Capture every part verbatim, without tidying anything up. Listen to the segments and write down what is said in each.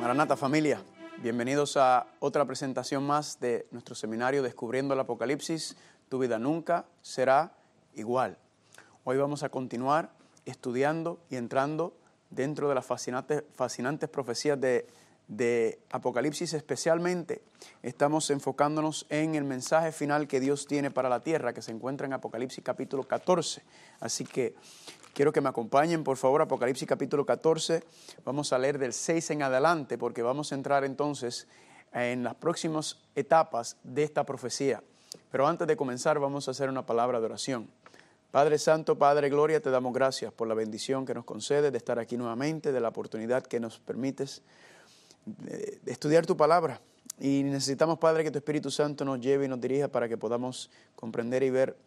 Maranata familia, bienvenidos a otra presentación más de nuestro seminario Descubriendo el Apocalipsis. Tu vida nunca será igual. Hoy vamos a continuar estudiando y entrando dentro de las fascinantes, fascinantes profecías de, de Apocalipsis. Especialmente estamos enfocándonos en el mensaje final que Dios tiene para la tierra, que se encuentra en Apocalipsis capítulo catorce. Así que quiero que me acompañen, por favor, Apocalipsis capítulo catorce. Vamos a leer del seis en adelante, porque vamos a entrar entonces en las próximas etapas de esta profecía. Pero antes de comenzar, vamos a hacer una palabra de oración. Padre Santo, Padre Gloria, te damos gracias por la bendición que nos concedes de estar aquí nuevamente, de la oportunidad que nos permites de estudiar tu palabra. Y necesitamos, Padre, que tu Espíritu Santo nos lleve y nos dirija para que podamos comprender y ver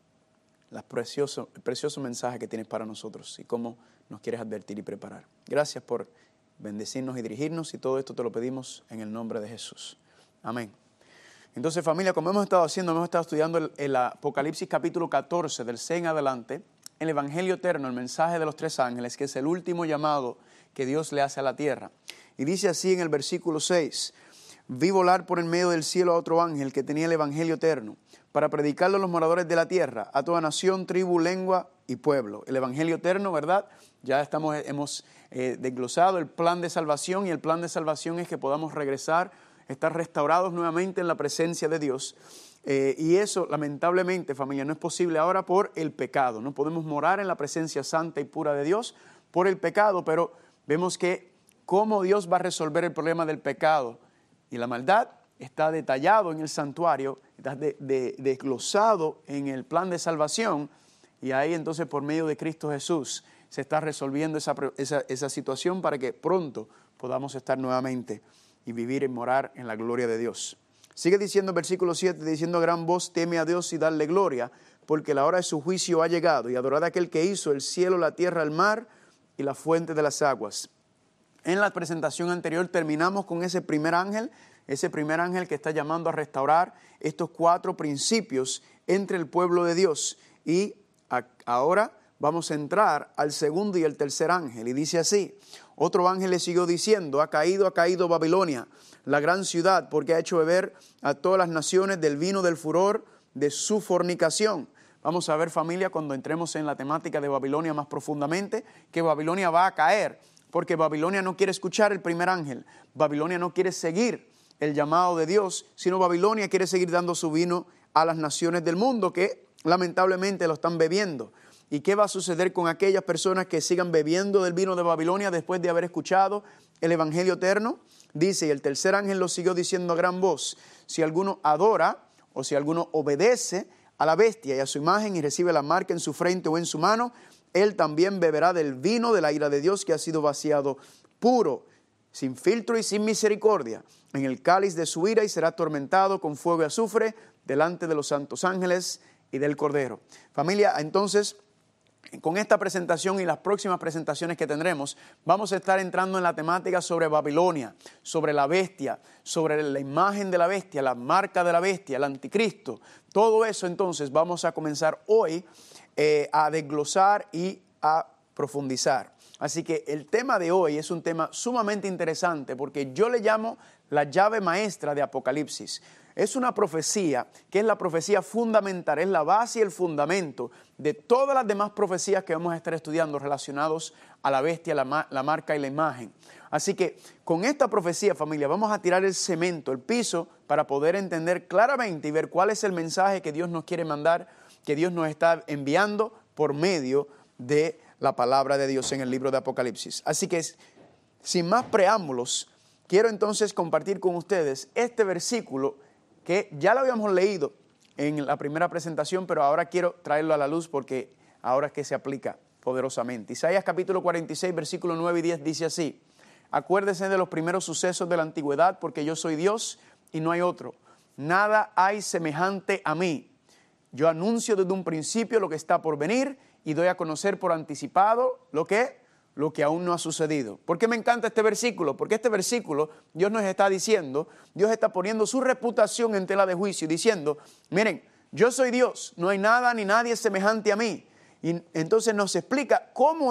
Las precioso, el precioso mensaje que tienes para nosotros y cómo nos quieres advertir y preparar. Gracias por bendecirnos y dirigirnos, y todo esto te lo pedimos en el nombre de Jesús. Amén. Entonces, familia, como hemos estado haciendo, hemos estado estudiando el, el Apocalipsis capítulo catorce, del seis en adelante, el Evangelio eterno, el mensaje de los tres ángeles, que es el último llamado que Dios le hace a la tierra. Y dice así en el versículo seis: vi volar por en medio del cielo a otro ángel que tenía el Evangelio eterno, para predicarlo a los moradores de la tierra, a toda nación, tribu, lengua y pueblo. El Evangelio eterno, ¿verdad? Ya estamos, hemos eh, desglosado el plan de salvación, y el plan de salvación es que podamos regresar, estar restaurados nuevamente en la presencia de Dios. Eh, y eso, lamentablemente, familia, no es posible ahora por el pecado. No podemos morar en la presencia santa y pura de Dios por el pecado, pero vemos que cómo Dios va a resolver el problema del pecado y la maldad está detallado en el santuario, está de, de, desglosado en el plan de salvación, y ahí entonces por medio de Cristo Jesús se está resolviendo esa, esa, esa situación para que pronto podamos estar nuevamente y vivir y morar en la gloria de Dios. Sigue diciendo el versículo siete, diciendo a gran voz: teme a Dios y darle gloria, porque la hora de su juicio ha llegado, y adorad a aquel que hizo el cielo, la tierra, el mar y la fuente de las aguas. En la presentación anterior terminamos con ese primer ángel, ese primer ángel que está llamando a restaurar estos cuatro principios entre el pueblo de Dios. Y a, ahora vamos a entrar al segundo y el tercer ángel. Y dice así: otro ángel le siguió diciendo: ha caído, ha caído Babilonia, la gran ciudad, porque ha hecho beber a todas las naciones del vino del furor de su fornicación. Vamos a ver, familia, cuando entremos en la temática de Babilonia más profundamente, que Babilonia va a caer, porque Babilonia no quiere escuchar el primer ángel. Babilonia no quiere seguir el llamado de Dios, sino Babilonia quiere seguir dando su vino a las naciones del mundo, que lamentablemente lo están bebiendo. ¿Y qué va a suceder con aquellas personas que sigan bebiendo del vino de Babilonia después de haber escuchado el Evangelio eterno? Dice, y el tercer ángel lo siguió diciendo a gran voz: si alguno adora o si alguno obedece a la bestia y a su imagen y recibe la marca en su frente o en su mano, él también beberá del vino de la ira de Dios, que ha sido vaciado puro, sin filtro y sin misericordia, en el cáliz de su ira, y será atormentado con fuego y azufre delante de los santos ángeles y del Cordero. Familia, entonces, con esta presentación y las próximas presentaciones que tendremos, vamos a estar entrando en la temática sobre Babilonia, sobre la bestia, sobre la imagen de la bestia, la marca de la bestia, el anticristo. Todo eso entonces vamos a comenzar hoy eh, a desglosar y a profundizar. Así que el tema de hoy es un tema sumamente interesante, porque yo le llamo la llave maestra de Apocalipsis. Es una profecía que es la profecía fundamental, es la base y el fundamento de todas las demás profecías que vamos a estar estudiando relacionados a la bestia, la, la marca y la imagen. Así que con esta profecía, familia, vamos a tirar el cemento, el piso, para poder entender claramente y ver cuál es el mensaje que Dios nos quiere mandar, que Dios nos está enviando por medio de la palabra de Dios en el libro de Apocalipsis. Así que, sin más preámbulos, quiero entonces compartir con ustedes este versículo que ya lo habíamos leído en la primera presentación, pero ahora quiero traerlo a la luz porque ahora es que se aplica poderosamente. Isaías capítulo cuarenta y seis, versículos nueve y diez dice así: acuérdese de los primeros sucesos de la antigüedad, porque yo soy Dios y no hay otro. Nada hay semejante a mí. Yo anuncio desde un principio lo que está por venir y doy a conocer por anticipado lo que, lo que aún no ha sucedido. ¿Por qué me encanta este versículo? Porque este versículo Dios nos está diciendo, Dios está poniendo su reputación en tela de juicio, diciendo: miren, yo soy Dios, no hay nada ni nadie semejante a mí. Y entonces nos explica cómo es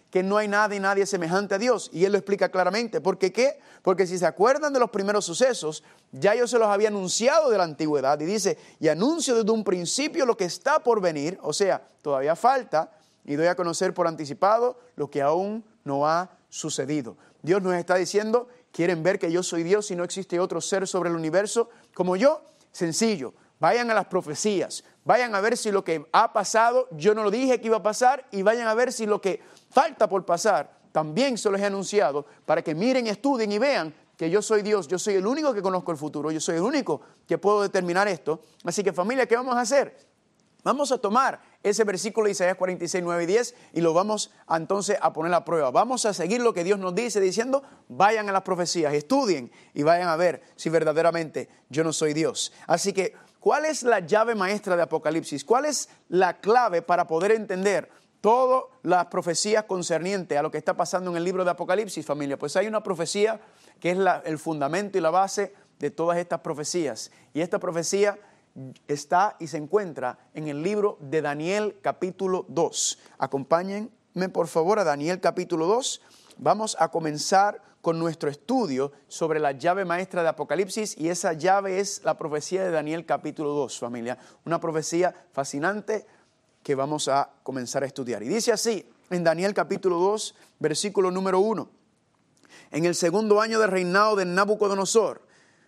que no hay nada y nadie semejante a Dios. Y él lo explica claramente. ¿Por qué qué? Porque si se acuerdan de los primeros sucesos, ya yo se los había anunciado de la antigüedad. Y dice, y anuncio desde un principio lo que está por venir. O sea, todavía falta. Y doy a conocer por anticipado lo que aún no ha sucedido. Dios nos está diciendo, ¿quieren ver que yo soy Dios y no existe otro ser sobre el universo como yo? Sencillo. Vayan a las profecías, vayan a ver si lo que ha pasado, yo no lo dije que iba a pasar, y vayan a ver si lo que falta por pasar, también se los he anunciado, para que miren, estudien y vean que yo soy Dios, yo soy el único que conozco el futuro, yo soy el único que puedo determinar esto. Así que familia, ¿qué vamos a hacer? Vamos a tomar ese versículo de Isaías cuarenta y seis, nueve y diez y lo vamos a, entonces a poner a prueba. Vamos a seguir lo que Dios nos dice diciendo, vayan a las profecías, estudien y vayan a ver si verdaderamente yo no soy Dios. Así que, ¿cuál es la llave maestra de Apocalipsis? ¿Cuál es la clave para poder entender todas las profecías concernientes a lo que está pasando en el libro de Apocalipsis, familia? Pues hay una profecía que es la, el fundamento y la base de todas estas profecías. Y esta profecía está y se encuentra en el libro de Daniel capítulo dos. Acompáñenme por favor a Daniel capítulo dos. Vamos a comenzar con nuestro estudio sobre la llave maestra de Apocalipsis, y esa llave es la profecía de Daniel capítulo dos, familia. Una profecía fascinante que vamos a comenzar a estudiar. Y dice así, en Daniel capítulo dos, versículo número uno. En el segundo año del reinado de Nabucodonosor,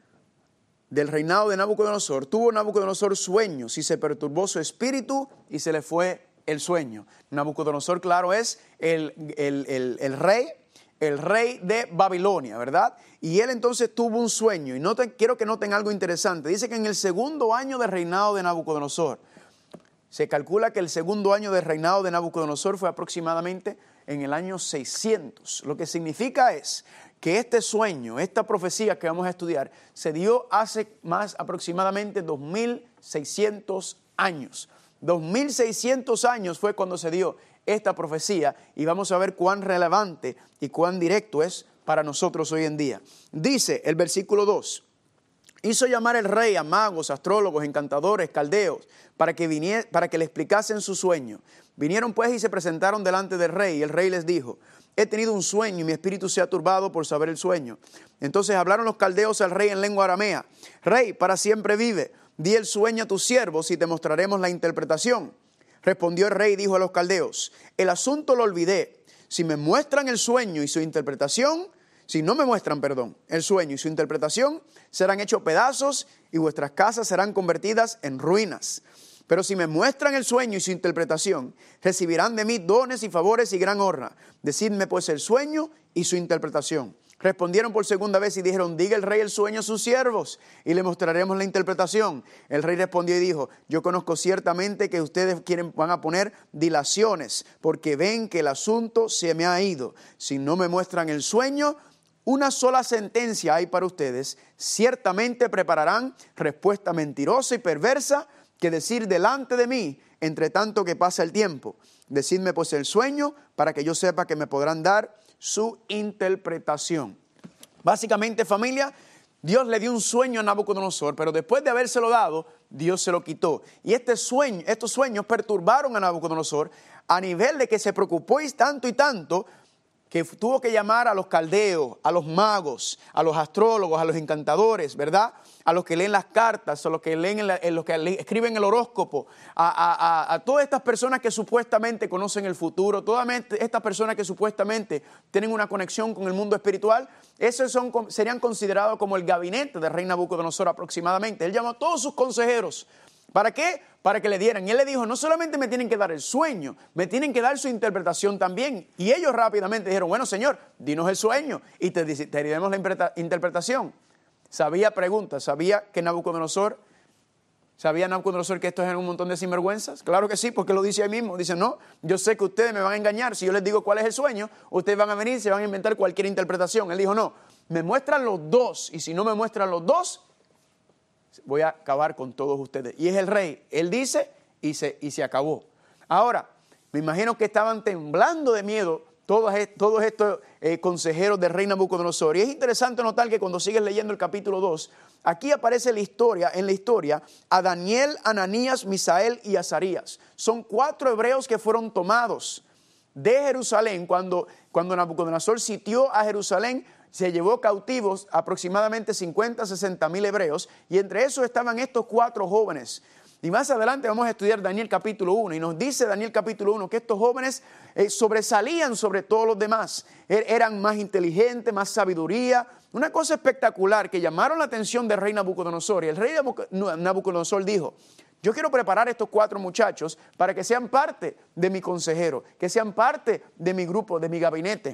del reinado de Nabucodonosor, tuvo Nabucodonosor sueños y se perturbó su espíritu y se le fue el sueño. Nabucodonosor, claro, es el, el, el, el rey, el rey de Babilonia, ¿verdad? Y él entonces tuvo un sueño. Y noten, quiero que noten algo interesante. Dice que en el segundo año del reinado de Nabucodonosor, se calcula que el segundo año del reinado de Nabucodonosor fue aproximadamente en el año seiscientos. Lo que significa es que este sueño, esta profecía que vamos a estudiar, se dio hace más aproximadamente dos mil seiscientos años. dos mil seiscientos años fue cuando se dio esta profecía, y vamos a ver cuán relevante y cuán directo es para nosotros hoy en día. Dice el versículo dos, hizo llamar el rey a magos, astrólogos, encantadores, caldeos, para que, vinier, para que le explicasen su sueño. Vinieron pues y se presentaron delante del rey, y el rey les dijo, he tenido un sueño y mi espíritu se ha turbado por saber el sueño. Entonces hablaron los caldeos al rey en lengua aramea. Rey, para siempre vive, di el sueño a tus siervos y te mostraremos la interpretación. Respondió el rey y dijo a los caldeos, el asunto lo olvidé. Si me muestran el sueño y su interpretación, si no me muestran, perdón, el sueño y su interpretación, serán hechos pedazos y vuestras casas serán convertidas en ruinas. Pero si me muestran el sueño y su interpretación, recibirán de mí dones y favores y gran honra. Decidme pues el sueño y su interpretación. Respondieron por segunda vez y dijeron, diga el rey el sueño a sus siervos y le mostraremos la interpretación. El rey respondió y dijo, yo conozco ciertamente que ustedes quieren, van a poner dilaciones, porque ven que el asunto se me ha ido. Si no me muestran el sueño, una sola sentencia hay para ustedes. Ciertamente prepararán respuesta mentirosa y perversa que decir delante de mí, entre tanto que pasa el tiempo. Decidme pues el sueño para que yo sepa que me podrán dar su interpretación. Básicamente, familia, Dios le dio un sueño a Nabucodonosor, pero después de habérselo dado, Dios se lo quitó. Y este sueño, estos sueños perturbaron a Nabucodonosor a nivel de que se preocupó y tanto y tanto que tuvo que llamar a los caldeos, a los magos, a los astrólogos, a los encantadores, ¿verdad? A los que leen las cartas, a los que leen, a los que escriben el horóscopo, a, a, a, a todas estas personas que supuestamente conocen el futuro, todas estas personas que supuestamente tienen una conexión con el mundo espiritual. Esos son, serían considerados como el gabinete del rey Nabucodonosor aproximadamente. Él llamó a todos sus consejeros. ¿Para qué? Para que le dieran. Y él le dijo, no solamente me tienen que dar el sueño, me tienen que dar su interpretación también. Y ellos rápidamente dijeron, bueno, señor, dinos el sueño y te, te diremos la interpretación. Sabía preguntas, sabía que Nabucodonosor, sabía Nabucodonosor que estos eran un montón de sinvergüenzas. Claro que sí, porque lo dice ahí mismo. Dice, no, yo sé que ustedes me van a engañar. Si yo les digo cuál es el sueño, ustedes van a venir y se van a inventar cualquier interpretación. Él dijo, no, me muestran los dos. Y si no me muestran los dos, voy a acabar con todos ustedes. Y es el rey. Él dice y se, y se acabó. Ahora, me imagino que estaban temblando de miedo todos, todos estos eh, consejeros del rey Nabucodonosor. Y es interesante notar que cuando sigues leyendo el capítulo dos, aquí aparece la historia, en la historia a Daniel, Ananías, Misael y Azarías. Son cuatro hebreos que fueron tomados de Jerusalén, cuando, cuando Nabucodonosor sitió a Jerusalén, se llevó cautivos aproximadamente cincuenta, sesenta mil hebreos, y entre esos estaban estos cuatro jóvenes. Y más adelante vamos a estudiar Daniel capítulo uno, y nos dice Daniel capítulo uno que estos jóvenes eh, sobresalían sobre todos los demás. Er, eran más inteligentes, más sabiduría, una cosa espectacular que llamaron la atención del rey Nabucodonosor. Y el rey Nabucodonosor dijo: yo quiero preparar a estos cuatro muchachos para que sean parte de mi consejero, que sean parte de mi grupo, de mi gabinete.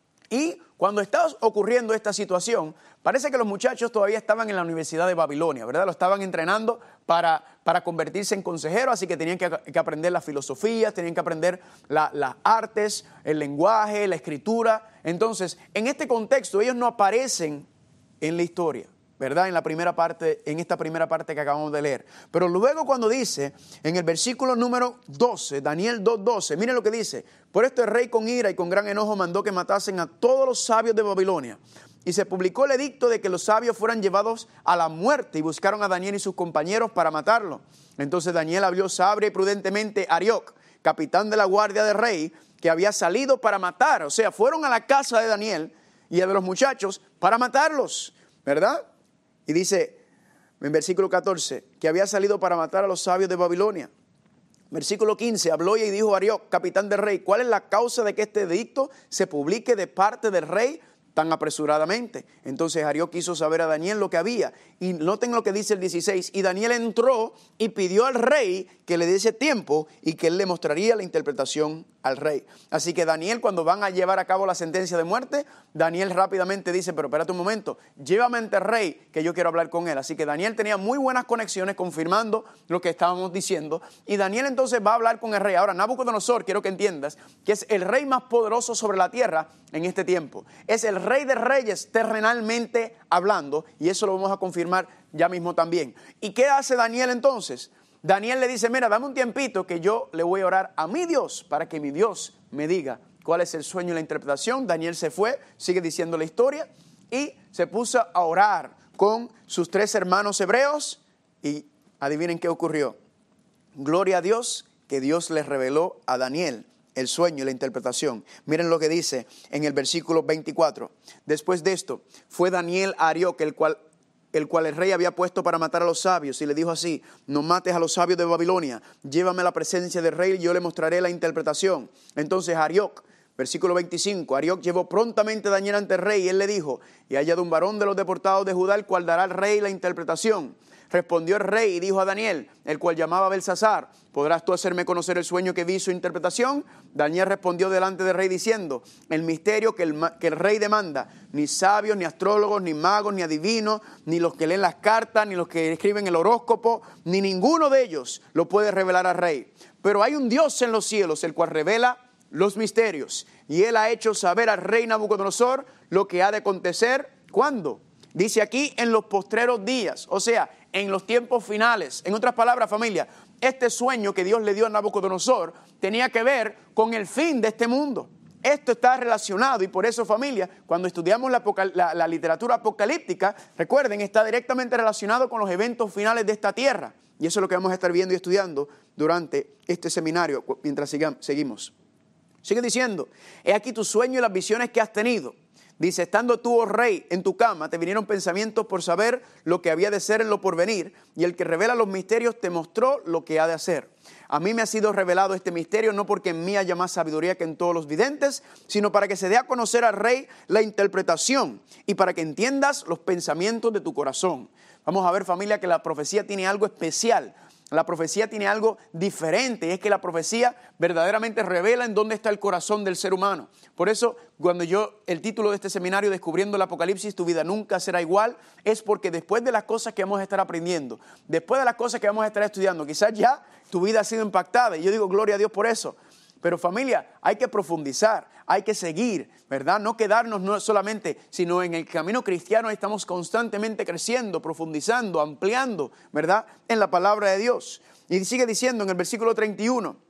Y cuando está ocurriendo esta situación, parece que los muchachos todavía estaban en la Universidad de Babilonia, ¿verdad? Lo estaban entrenando para, para convertirse en consejeros, así que tenían que, que aprender las filosofías, tenían que aprender la, las artes, el lenguaje, la escritura. Entonces, en este contexto, ellos no aparecen en la historia, ¿verdad? En la primera parte, en esta primera parte que acabamos de leer. Pero luego cuando dice, en el versículo número doce, Daniel dos doce, miren lo que dice: por esto el rey con ira y con gran enojo mandó que matasen a todos los sabios de Babilonia. Y se publicó el edicto de que los sabios fueran llevados a la muerte, y buscaron a Daniel y sus compañeros para matarlo. Entonces Daniel habló sabia y prudentemente a Arioc, capitán de la guardia del rey, que había salido para matar. O sea, fueron a la casa de Daniel y a de los muchachos para matarlos, ¿verdad? Y dice en versículo catorce, que había salido para matar a los sabios de Babilonia. Versículo quince, habló y dijo a Arioc, capitán del rey: ¿cuál es la causa de que este edicto se publique de parte del rey tan apresuradamente? Entonces Arioc quiso saber a Daniel lo que había. Y noten lo que dice el dieciséis, y Daniel entró y pidió al rey que le diese tiempo y que él le mostraría la interpretación al rey. Así que Daniel, cuando van a llevar a cabo la sentencia de muerte, Daniel rápidamente dice: pero espérate un momento, llévame ante el rey, que yo quiero hablar con él. Así que Daniel tenía muy buenas conexiones, confirmando lo que estábamos diciendo, y Daniel entonces va a hablar con el rey. Ahora, Nabucodonosor, quiero que entiendas que es el rey más poderoso sobre la tierra en este tiempo. Es el rey de reyes terrenalmente hablando, y eso lo vamos a confirmar ya mismo también. ¿Y qué hace Daniel entonces? Daniel le dice: mira, dame un tiempito que yo le voy a orar a mi Dios para que mi Dios me diga cuál es el sueño y la interpretación. Daniel se fue, sigue diciendo la historia, y se puso a orar con sus tres hermanos hebreos, y adivinen qué ocurrió. Gloria a Dios, que Dios les reveló a Daniel el sueño y la interpretación. Miren lo que dice en el versículo veinticuatro. Después de esto, fue Daniel a Arioc, el cual el cual el rey había puesto para matar a los sabios, y le dijo así: no mates a los sabios de Babilonia, llévame a la presencia del rey y yo le mostraré la interpretación. Entonces Arioc, versículo veinticinco, Arioc llevó prontamente a Daniel ante el rey, y él le dijo: y hallado un varón de los deportados de Judá, el cual dará al rey la interpretación. Respondió el rey y dijo a Daniel, el cual llamaba Belsasar: ¿podrás tú hacerme conocer el sueño que vi, su interpretación? Daniel respondió delante del rey diciendo: el misterio que el, que el rey demanda, ni sabios, ni astrólogos, ni magos, ni adivinos, ni los que leen las cartas, ni los que escriben el horóscopo, ni ninguno de ellos lo puede revelar al rey. Pero hay un Dios en los cielos, el cual revela los misterios. Y él ha hecho saber al rey Nabucodonosor lo que ha de acontecer. ¿Cuándo? Dice aquí, en los postreros días, o sea, en los tiempos finales. En otras palabras, familia, este sueño que Dios le dio a Nabucodonosor tenía que ver con el fin de este mundo. Esto está relacionado, y por eso, familia, cuando estudiamos la, la, la literatura apocalíptica, recuerden, está directamente relacionado con los eventos finales de esta tierra. Y eso es lo que vamos a estar viendo y estudiando durante este seminario mientras sigamos, seguimos. Sigue diciendo: he aquí tu sueño y las visiones que has tenido. Dice: estando tú, oh rey, en tu cama, te vinieron pensamientos por saber lo que había de ser en lo porvenir, y el que revela los misterios te mostró lo que ha de hacer. A mí me ha sido revelado este misterio, no porque en mí haya más sabiduría que en todos los videntes, sino para que se dé a conocer al rey la interpretación, y para que entiendas los pensamientos de tu corazón. Vamos a ver, familia, que la profecía tiene algo especial. La profecía tiene algo diferente, y es que la profecía verdaderamente revela en dónde está el corazón del ser humano. Por eso, cuando yo, el título de este seminario, Descubriendo el Apocalipsis, tu vida nunca será igual, es porque después de las cosas que vamos a estar aprendiendo, después de las cosas que vamos a estar estudiando, quizás ya tu vida ha sido impactada, y yo digo gloria a Dios por eso. Pero familia, hay que profundizar, hay que seguir, ¿verdad? No quedarnos no solamente, sino en el camino cristiano estamos constantemente creciendo, profundizando, ampliando, ¿verdad? En la palabra de Dios. Y sigue diciendo en el versículo treinta y uno,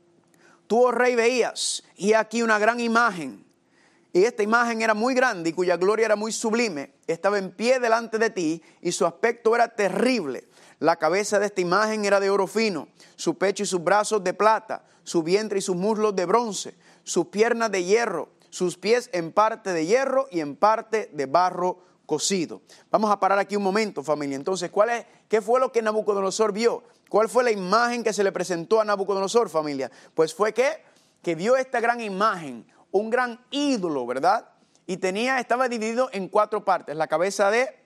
tú, oh rey, veías, y aquí una gran imagen. Y esta imagen era muy grande y cuya gloria era muy sublime. Estaba en pie delante de ti y su aspecto era terrible. La cabeza de esta imagen era de oro fino, su pecho y sus brazos de plata, su vientre y sus muslos de bronce, sus piernas de hierro, sus pies en parte de hierro y en parte de barro cocido. Vamos a parar aquí un momento, familia. Entonces, ¿cuál es, ¿qué fue lo que Nabucodonosor vio? ¿Cuál fue la imagen que se le presentó a Nabucodonosor, familia? Pues fue que, que vio esta gran imagen, un gran ídolo, ¿verdad? Y tenía, estaba dividido en cuatro partes: la cabeza de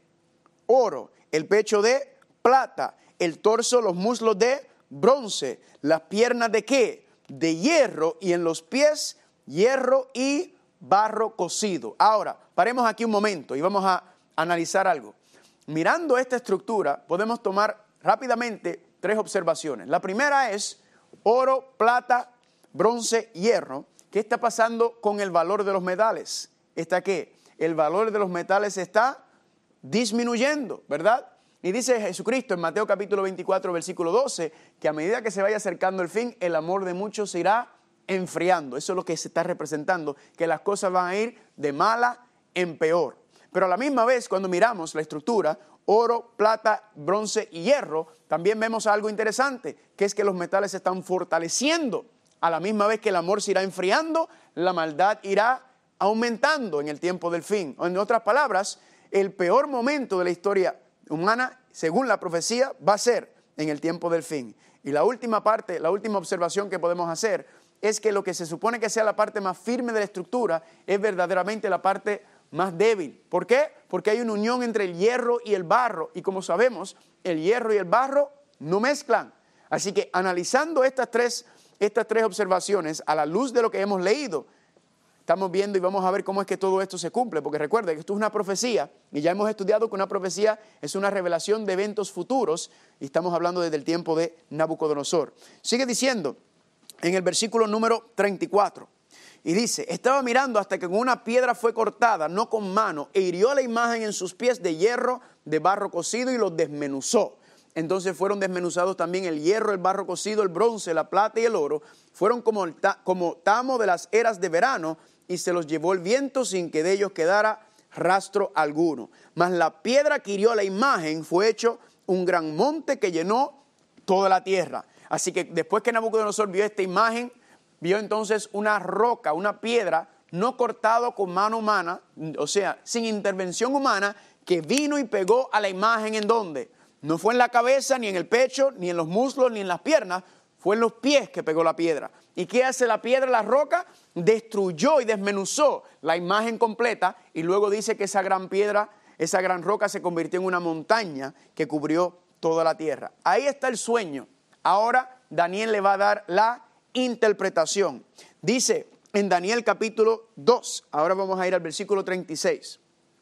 oro, el pecho de plata, el torso, los muslos de bronce, las piernas de ¿qué? De hierro, y en los pies hierro y barro cocido. Ahora, paremos aquí un momento y vamos a analizar algo. Mirando esta estructura, podemos tomar rápidamente tres observaciones. La primera es oro, plata, bronce, hierro. ¿Qué está pasando con el valor de los metales? ¿Está qué? El valor de los metales está disminuyendo, ¿verdad? Y dice Jesucristo en Mateo capítulo veinticuatro, versículo doce, que a medida que se vaya acercando el fin, el amor de muchos se irá enfriando. Eso es lo que se está representando, que las cosas van a ir de mala en peor. Pero a la misma vez, cuando miramos la estructura, oro, plata, bronce y hierro, también vemos algo interesante, que es que los metales se están fortaleciendo. A la misma vez que el amor se irá enfriando, la maldad irá aumentando en el tiempo del fin. En otras palabras, el peor momento de la historia humana, según la profecía, va a ser en el tiempo del fin. Y la última parte, la última observación que podemos hacer es que lo que se supone que sea la parte más firme de la estructura es verdaderamente la parte más débil. ¿Por qué? Porque hay una unión entre el hierro y el barro, y como sabemos, el hierro y el barro no mezclan. Así que analizando estas tres, estas tres observaciones a la luz de lo que hemos leído, estamos viendo y vamos a ver cómo es que todo esto se cumple, porque recuerde que esto es una profecía, y ya hemos estudiado que una profecía es una revelación de eventos futuros, y estamos hablando desde el tiempo de Nabucodonosor. Sigue diciendo en el versículo número treinta y cuatro, y dice: estaba mirando hasta que con una piedra fue cortada, no con mano, e hirió la imagen en sus pies de hierro, de barro cocido, y los desmenuzó. Entonces fueron desmenuzados también el hierro, el barro cocido, el bronce, la plata y el oro. Fueron como, el ta- como tamo de las eras de verano, y se los llevó el viento sin que de ellos quedara rastro alguno. Mas la piedra que hirió la imagen fue hecho un gran monte que llenó toda la tierra. Así que después que Nabucodonosor vio esta imagen, vio entonces una roca, una piedra, no cortado con mano humana, o sea, sin intervención humana, que vino y pegó a la imagen. ¿En dónde? No fue en la cabeza, ni en el pecho, ni en los muslos, ni en las piernas. Fue en los pies que pegó la piedra. ¿Y qué hace la piedra, la roca? Destruyó y desmenuzó la imagen completa, y luego dice que esa gran piedra, esa gran roca se convirtió en una montaña que cubrió toda la tierra. Ahí está el sueño. Ahora Daniel le va a dar la interpretación. Dice en Daniel capítulo dos, ahora vamos a ir al versículo treinta y seis.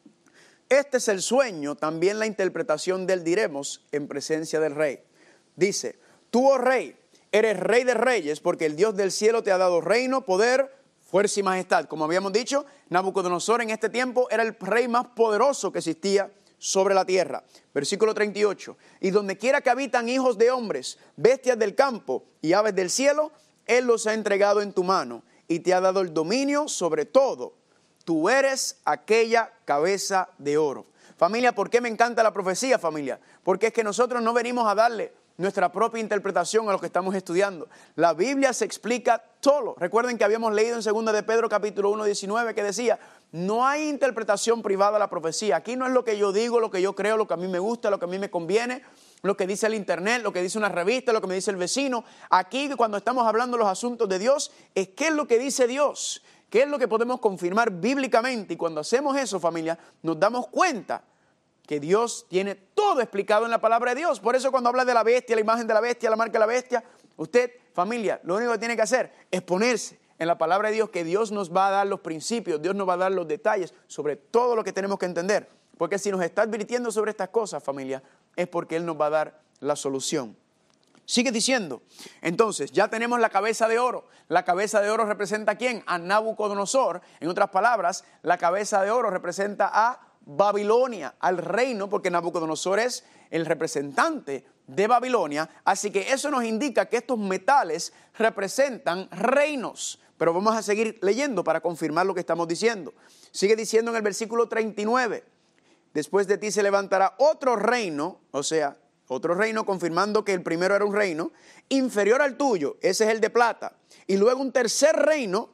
Este es el sueño, también la interpretación del diremos en presencia del rey. Dice: tú, oh rey, eres rey de reyes, porque el Dios del cielo te ha dado reino, poder, fuerza y majestad. Como habíamos dicho, Nabucodonosor en este tiempo era el rey más poderoso que existía sobre la tierra. Versículo treinta y ocho. Y donde quiera que habitan hijos de hombres, bestias del campo y aves del cielo, Él los ha entregado en tu mano y te ha dado el dominio sobre todo. Tú eres aquella cabeza de oro. Familia, ¿por qué me encanta la profecía, familia? Porque es que nosotros no venimos a darle nuestra propia interpretación a lo que estamos estudiando. La Biblia se explica todo. Recuerden que habíamos leído en segunda de Pedro capítulo uno, diecinueve, que decía: no hay interpretación privada de la profecía. Aquí no es lo que yo digo, lo que yo creo, lo que a mí me gusta, lo que a mí me conviene, lo que dice el internet, lo que dice una revista, lo que me dice el vecino. Aquí, cuando estamos hablando de los asuntos de Dios, es qué es lo que dice Dios, qué es lo que podemos confirmar bíblicamente. Y cuando hacemos eso, familia, nos damos cuenta que Dios tiene todo explicado en la palabra de Dios. Por eso cuando habla de la bestia, la imagen de la bestia, la marca de la bestia, usted, familia, lo único que tiene que hacer es ponerse en la palabra de Dios, que Dios nos va a dar los principios, Dios nos va a dar los detalles sobre todo lo que tenemos que entender. Porque si nos está advirtiendo sobre estas cosas, familia, es porque Él nos va a dar la solución. Sigue diciendo, entonces, ya tenemos la cabeza de oro. La cabeza de oro representa ¿a quién? A Nabucodonosor. En otras palabras, la cabeza de oro representa a Babilonia, al reino, porque Nabucodonosor es el representante de Babilonia. Así que eso nos indica que estos metales representan reinos. Pero vamos a seguir leyendo para confirmar lo que estamos diciendo. Sigue diciendo en el versículo treinta y nueve, después de ti se levantará otro reino, o sea, otro reino, confirmando que el primero era un reino inferior al tuyo, ese es el de plata. Y luego un tercer reino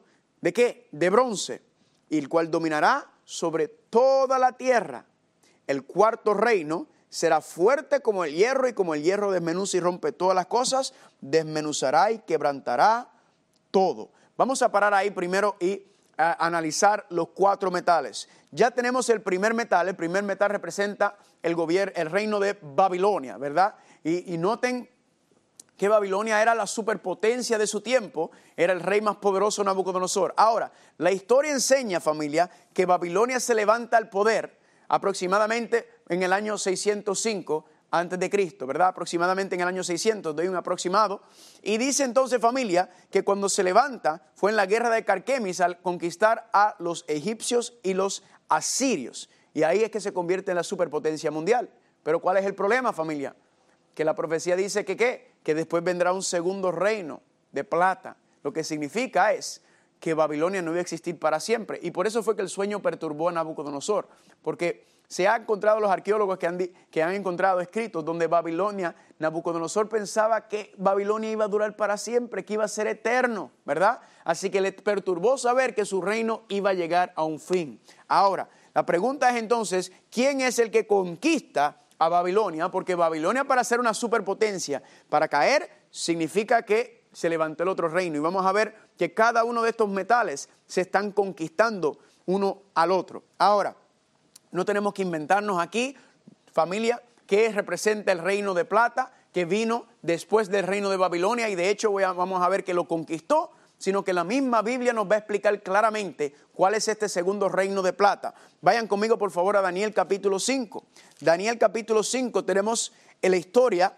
¿De qué? De bronce, y el cual dominará sobre toda la tierra. El cuarto reino será fuerte como el hierro, y como el hierro desmenuza y rompe todas las cosas, desmenuzará y quebrantará todo. Vamos a parar ahí primero y a analizar los cuatro metales. Ya tenemos el primer metal. El primer metal representa el gobierno, el reino de Babilonia, ¿verdad? Y, y noten que Babilonia era la superpotencia de su tiempo, era el rey más poderoso, Nabucodonosor. Ahora, la historia enseña, familia, que Babilonia se levanta al poder aproximadamente en el año seiscientos cinco antes de Cristo, ¿verdad? Aproximadamente en el año seiscientos, doy un aproximado. Y dice entonces, familia, que cuando se levanta fue en la guerra de Carquemis al conquistar a los egipcios y los asirios. Y ahí es que se convierte en la superpotencia mundial. Pero ¿cuál es el problema, familia? Que la profecía dice que ¿qué? Que después vendrá un segundo reino de plata. Lo que significa es que Babilonia no iba a existir para siempre. Y por eso fue que el sueño perturbó a Nabucodonosor. Porque se han encontrado los arqueólogos que han, que han encontrado escritos donde Babilonia, Nabucodonosor pensaba que Babilonia iba a durar para siempre, que iba a ser eterno, ¿verdad? Así que le perturbó saber que su reino iba a llegar a un fin. Ahora, la pregunta es entonces, ¿quién es el que conquista a Babilonia? Porque Babilonia, para ser una superpotencia, para caer, significa que se levantó el otro reino. Y vamos a ver que cada uno de estos metales se están conquistando uno al otro. Ahora, no tenemos que inventarnos aquí, familia, que representa el reino de plata que vino después del reino de Babilonia, y de hecho voy a, vamos a ver que lo conquistó, sino que la misma Biblia nos va a explicar claramente cuál es este segundo reino de plata. Vayan conmigo por favor a Daniel capítulo cinco. Daniel capítulo cinco tenemos la historia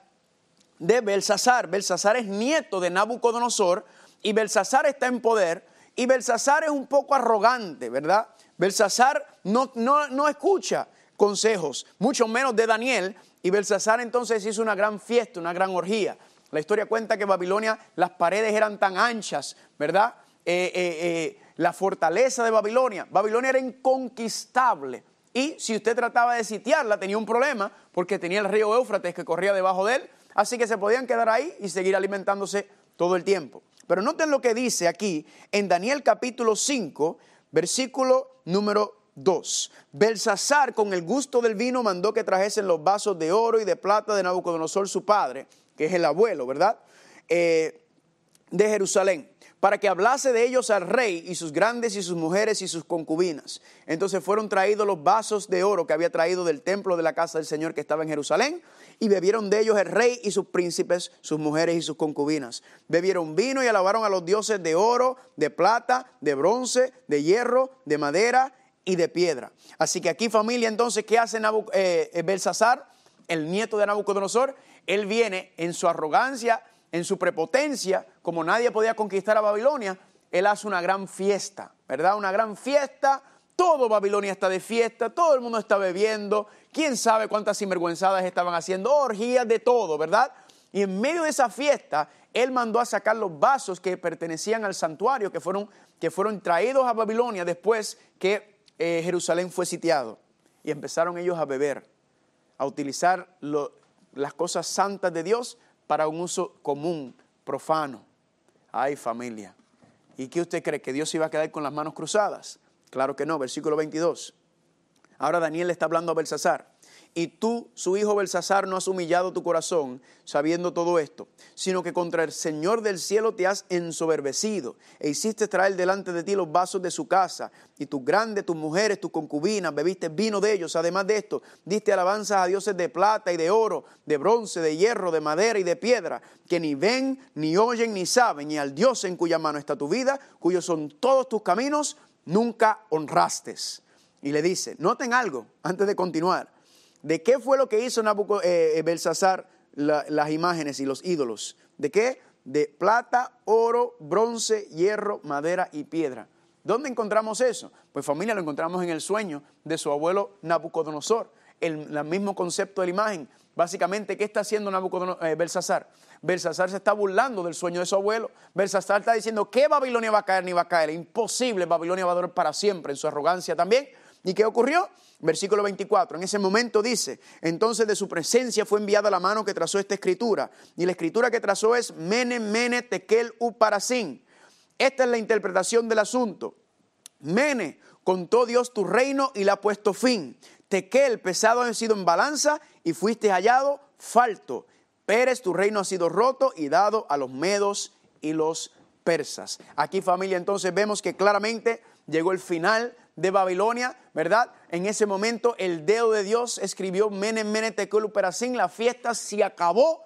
de Belsasar. Belsasar es nieto de Nabucodonosor y Belsasar está en poder, y Belsasar es un poco arrogante, ¿verdad? Belsasar no, no, no escucha consejos, mucho menos de Daniel, y Belsasar entonces hizo una gran fiesta, una gran orgía. La historia cuenta que Babilonia, las paredes eran tan anchas, ¿verdad? Eh, eh, eh, la fortaleza de Babilonia, Babilonia era inconquistable, y si usted trataba de sitiarla tenía un problema, porque tenía el río Éufrates que corría debajo de él, así que se podían quedar ahí y seguir alimentándose todo el tiempo. Pero noten lo que dice aquí en Daniel capítulo cinco, versículo número dos. Belsasar, con el gusto del vino, mandó que trajesen los vasos de oro y de plata de Nabucodonosor su padre, que es el abuelo, ¿verdad? Eh, de Jerusalén, para que hablase de ellos al rey y sus grandes y sus mujeres y sus concubinas. Entonces fueron traídos los vasos de oro que había traído del templo de la casa del Señor que estaba en Jerusalén, y bebieron de ellos el rey y sus príncipes, sus mujeres y sus concubinas. Bebieron vino y alabaron a los dioses de oro, de plata, de bronce, de hierro, de madera y de piedra. Así que aquí, familia, entonces, ¿qué hace Nabuc- eh, Belsasar, el nieto de Nabucodonosor? Él viene en su arrogancia, en su prepotencia, como nadie podía conquistar a Babilonia, él hace una gran fiesta, ¿verdad? Una gran fiesta, todo Babilonia está de fiesta, todo el mundo está bebiendo, quién sabe cuántas sinvergüenzadas estaban haciendo, orgías de todo, ¿verdad? Y en medio de esa fiesta, él mandó a sacar los vasos que pertenecían al santuario, que fueron, que fueron traídos a Babilonia después que eh, Jerusalén fue sitiado. Y empezaron ellos a beber, a utilizar lo, las cosas santas de Dios para un uso común, profano. Ay, familia. ¿Y qué usted cree? ¿Que Dios iba a quedar con las manos cruzadas? Claro que no. Versículo veintidós. Ahora Daniel le está hablando a Belsasar. Y tú, su hijo Belsasar, no has humillado tu corazón sabiendo todo esto, sino que contra el Señor del cielo te has ensoberbecido e hiciste traer delante de ti los vasos de su casa, y tus grandes, tus mujeres, tus concubinas, bebiste vino de ellos. Además de esto, diste alabanzas a dioses de plata y de oro, de bronce, de hierro, de madera y de piedra, que ni ven, ni oyen, ni saben, y al Dios en cuya mano está tu vida, cuyos son todos tus caminos, nunca honraste. Y le dice, noten algo antes de continuar. ¿De qué fue lo que hizo Nabucco, eh, Belsasar la, las imágenes y los ídolos? ¿De qué? De plata, oro, bronce, hierro, madera y piedra. ¿Dónde encontramos eso? Pues familia, lo encontramos en el sueño de su abuelo Nabucodonosor. El, el mismo concepto de la imagen. Básicamente, ¿qué está haciendo Nabucodonosor, eh, Belsasar? Belsasar se está burlando del sueño de su abuelo. Belsasar está diciendo que Babilonia va a caer ni va a caer. Imposible, Babilonia va a durar para siempre, en su arrogancia también. ¿Y qué ocurrió? Versículo veinticuatro, en ese momento dice, entonces de su presencia fue enviada la mano que trazó esta escritura, y la escritura que trazó es Mene, Mene, Tekel, Uparasin. Esta es la interpretación del asunto. Mene, contó Dios tu reino y le ha puesto fin. Tequel, pesado ha sido en balanza y fuiste hallado falto. Peres, tu reino ha sido roto y dado a los medos y los persas. Aquí, familia, entonces vemos que claramente llegó el final de Babilonia, ¿verdad? En ese momento el dedo de Dios escribió Mene, Mene, Tekel, Uperasin, la fiesta se acabó.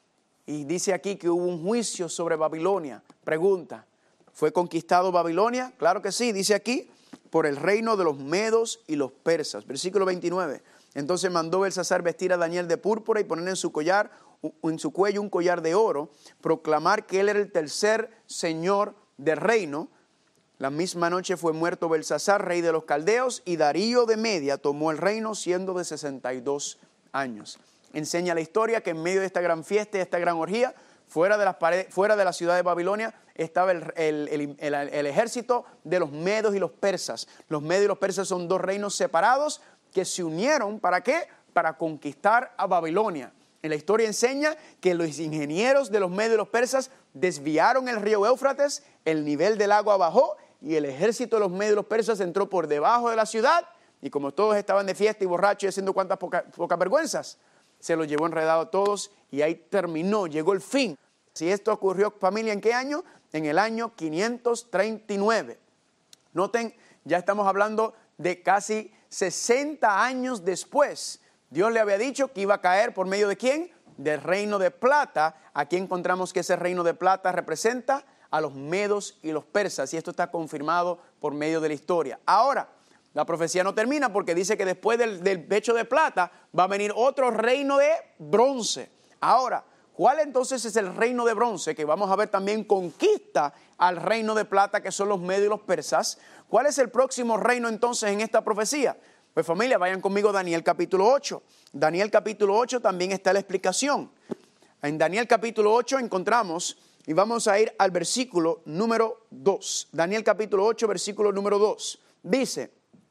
Y dice aquí que hubo un juicio sobre Babilonia. Pregunta, ¿fue conquistado Babilonia? Claro que sí, dice aquí, por el reino de los medos y los persas. Versículo veintinueve. Entonces mandó Belsasar vestir a Daniel de púrpura y poner en su collar, en su cuello un collar de oro, proclamar que él era el tercer señor del reino. La misma noche fue muerto Belsasar, rey de los caldeos, y Darío de Media tomó el reino siendo de sesenta y dos años. Enseña la historia que en medio de esta gran fiesta y esta gran orgía, fuera de, las paredes, fuera de la ciudad de Babilonia, estaba el, el, el, el, el ejército de los medos y los persas. Los medos y los persas son dos reinos separados que se unieron, ¿para qué? Para conquistar a Babilonia. En la historia enseña que los ingenieros de los medos y los persas desviaron el río Éufrates, el nivel del agua bajó y el ejército de los medos y los persas entró por debajo de la ciudad y como todos estaban de fiesta y borrachos y haciendo cuantas pocas poca vergüenzas, se los llevó enredado a todos y ahí terminó, llegó el fin. Si esto ocurrió, familia, ¿en qué año? En el año quinientos treinta y nueve. Noten, ya estamos hablando de casi sesenta años después. Dios le había dicho que iba a caer por medio de ¿quién? Del reino de plata. Aquí encontramos que ese reino de plata representa a los medos y los persas. Y esto está confirmado por medio de la historia. Ahora, la profecía no termina porque dice que después del, del pecho de plata va a venir otro reino de bronce. Ahora, ¿cuál entonces es el reino de bronce? Que vamos a ver también conquista al reino de plata, que son los medos y los persas. ¿Cuál es el próximo reino entonces en esta profecía? Pues familia, vayan conmigo a Daniel capítulo ocho. Daniel capítulo ocho también está la explicación. En Daniel capítulo ocho encontramos, y vamos a ir al versículo número dos. Daniel capítulo ocho, versículo número dos. Dice,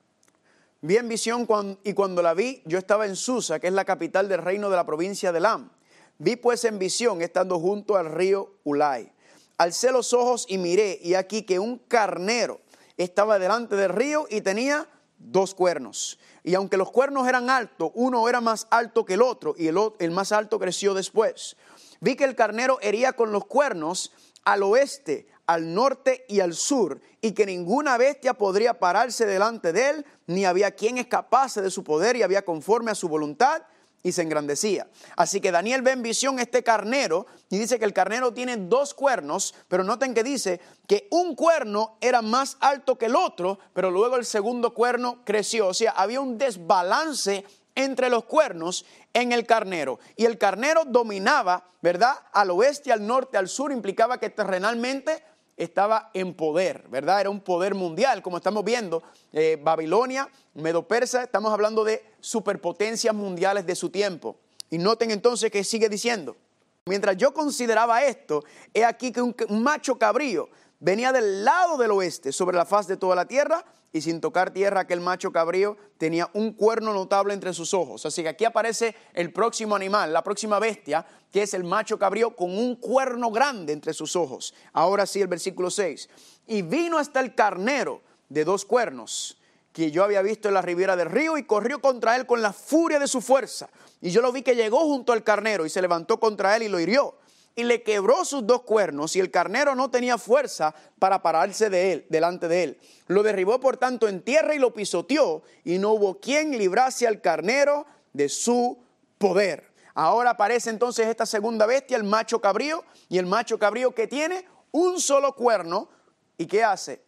vi en visión cuando, y cuando la vi, yo estaba en Susa, que es la capital del reino de la provincia de Elam. Vi pues en visión, estando junto al río Ulai. Alcé los ojos y miré, y aquí que un carnero estaba delante del río y tenía dos cuernos. Y aunque los cuernos eran altos, uno era más alto que el otro, y el, el más alto creció después. Vi que el carnero hería con los cuernos al oeste, al norte y al sur, y que ninguna bestia podría pararse delante de él, ni había quien escapase de su poder, y había conforme a su voluntad, y se engrandecía. Así que Daniel ve en visión este carnero, y dice que el carnero tiene dos cuernos, pero noten que dice que un cuerno era más alto que el otro, pero luego el segundo cuerno creció. O sea, había un desbalance entre los cuernos en el carnero. Y el carnero dominaba, ¿verdad? Al oeste, al norte, al sur, implicaba que terrenalmente estaba en poder, ¿verdad? Era un poder mundial, como estamos viendo, eh, Babilonia, Medo-Persa, estamos hablando de superpotencias mundiales de su tiempo. Y noten entonces que sigue diciendo, mientras yo consideraba esto, he aquí que un, un macho cabrío venía del lado del oeste sobre la faz de toda la tierra, y sin tocar tierra aquel macho cabrío tenía un cuerno notable entre sus ojos. Así que aquí aparece el próximo animal, la próxima bestia, que es el macho cabrío con un cuerno grande entre sus ojos. Ahora sí, el versículo seis. Y vino hasta el carnero de dos cuernos, que yo había visto en la ribera del río, y corrió contra él con la furia de su fuerza. Y yo lo vi que llegó junto al carnero, y se levantó contra él y lo hirió. Y le quebró sus dos cuernos, y el carnero no tenía fuerza para pararse de él, delante de él. Lo derribó por tanto en tierra y lo pisoteó, y no hubo quien librase al carnero de su poder. Ahora aparece entonces esta segunda bestia, el macho cabrío, y el macho cabrío que tiene un solo cuerno, ¿y qué hace?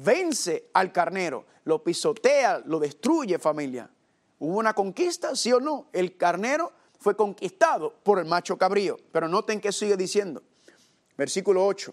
Vence al carnero, lo pisotea, lo destruye, familia. ¿Hubo una conquista, sí o no? El carnero fue conquistado por el macho cabrío. Pero noten que sigue diciendo. Versículo ocho.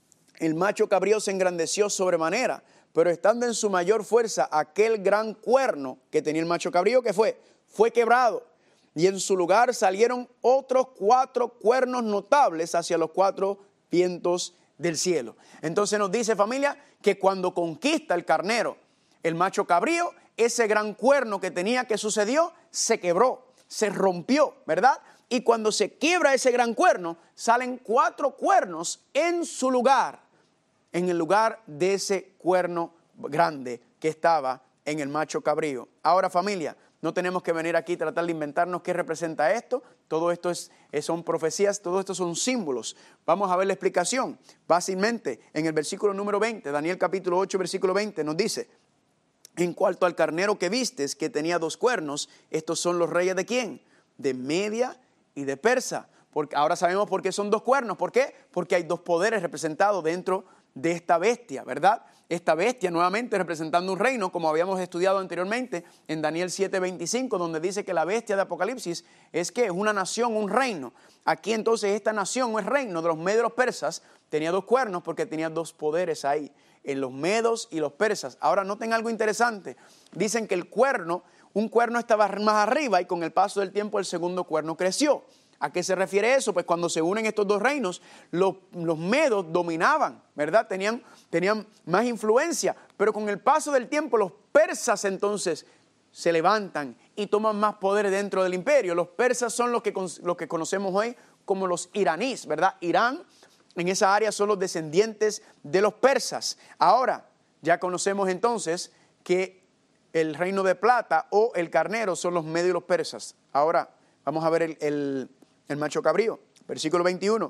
El macho cabrío se engrandeció sobremanera, pero estando en su mayor fuerza, aquel gran cuerno que tenía el macho cabrío, ¿qué fue? Fue quebrado. Y en su lugar salieron otros cuatro cuernos notables hacia los cuatro vientos del cielo. Entonces nos dice, familia, que cuando conquista el carnero, el macho cabrío, ese gran cuerno que tenía, ¿qué sucedió? Se quebró. Se rompió, ¿verdad? Y cuando se quiebra ese gran cuerno, salen cuatro cuernos en su lugar. en el lugar de ese cuerno grande que estaba en el macho cabrío. Ahora, familia, no tenemos que venir aquí y tratar de inventarnos qué representa esto. Todo esto es, son profecías, todo esto son símbolos. Vamos a ver la explicación. Básicamente, en el versículo número veinte, Daniel capítulo ocho, versículo veinte, nos dice: en cuanto al carnero que vistes, que tenía dos cuernos, estos son los reyes de ¿quién? De Media y de Persa. Porque ahora sabemos por qué son dos cuernos. ¿Por qué? Porque hay dos poderes representados dentro de esta bestia, ¿verdad? Esta bestia nuevamente representando un reino, como habíamos estudiado anteriormente en Daniel siete veinticinco, donde dice que la bestia de Apocalipsis es que es una nación, un reino. Aquí entonces esta nación o es reino de los medios y los persas, tenía dos cuernos porque tenía dos poderes ahí, en los medos y los persas. Ahora noten algo interesante, dicen que el cuerno, un cuerno estaba más arriba y con el paso del tiempo el segundo cuerno creció. ¿A qué se refiere eso? Pues cuando se unen estos dos reinos, los, los medos dominaban, ¿verdad? Tenían, tenían más influencia, pero con el paso del tiempo los persas entonces se levantan y toman más poder dentro del imperio. Los persas son los que, los que conocemos hoy como los iraníes, ¿verdad? Irán, en esa área son los descendientes de los persas. Ahora, ya conocemos entonces que el reino de plata o el carnero son los medios y los persas. Ahora, vamos a ver el... el El macho cabrío, versículo veintiuno.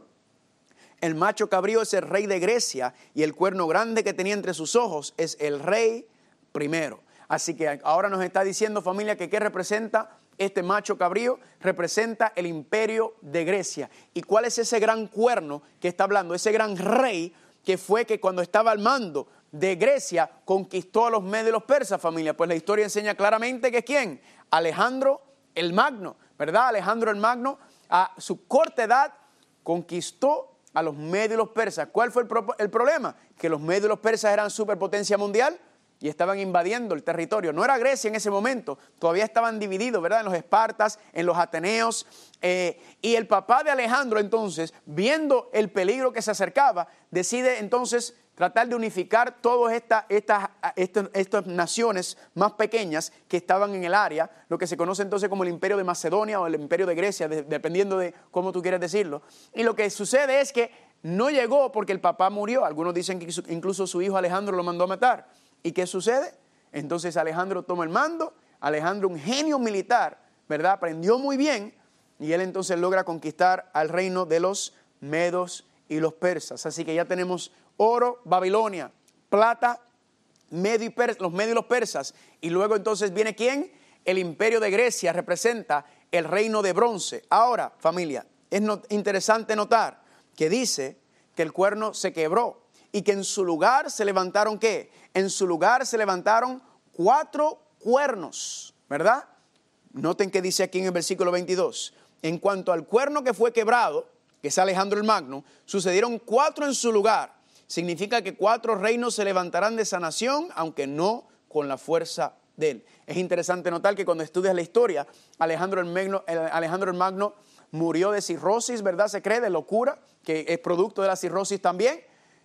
El macho cabrío es el rey de Grecia y el cuerno grande que tenía entre sus ojos es el rey primero. Así que ahora nos está diciendo, familia, que ¿qué representa este macho cabrío? Representa el imperio de Grecia. ¿Y cuál es ese gran cuerno que está hablando? Ese gran rey que fue que cuando estaba al mando de Grecia conquistó a los medios y los persas, familia. Pues la historia enseña claramente que ¿quién? Alejandro el Magno, ¿verdad? Alejandro el Magno, a su corta edad, conquistó a los medios y los persas. ¿Cuál fue el, pro- el problema? Que los medios y los persas eran superpotencia mundial y estaban invadiendo el territorio. No era Grecia en ese momento, todavía estaban divididos, ¿verdad? En los espartas, en los ateneos. Eh, y el papá de Alejandro entonces, viendo el peligro que se acercaba, decide entonces tratar de unificar todas estas esta, esta, estas naciones más pequeñas que estaban en el área, lo que se conoce entonces como el imperio de Macedonia o el imperio de Grecia, de, dependiendo de cómo tú quieres decirlo. Y lo que sucede es que no llegó porque el papá murió. Algunos dicen que incluso su hijo Alejandro lo mandó a matar. ¿Y qué sucede? Entonces Alejandro toma el mando. Alejandro, un genio militar, ¿verdad? Aprendió muy bien y él entonces logra conquistar al reino de los medos y los persas. Así que ya tenemos oro, Babilonia, plata, medio y per, los medios y los persas. Y luego entonces viene ¿quién? El imperio de Grecia representa el reino de bronce. Ahora, familia, es not, interesante notar que dice que el cuerno se quebró y que en su lugar se levantaron ¿qué? En su lugar se levantaron cuatro cuernos, ¿verdad? Noten que dice aquí en el versículo veintidós. En cuanto al cuerno que fue quebrado, que es Alejandro el Magno, sucedieron cuatro en su lugar. Significa que cuatro reinos se levantarán de esa nación, aunque no con la fuerza de él. Es interesante notar que cuando estudias la historia, Alejandro el Magno, Alejandro el Magno murió de cirrosis, ¿verdad? Se cree de locura, que es producto de la cirrosis también.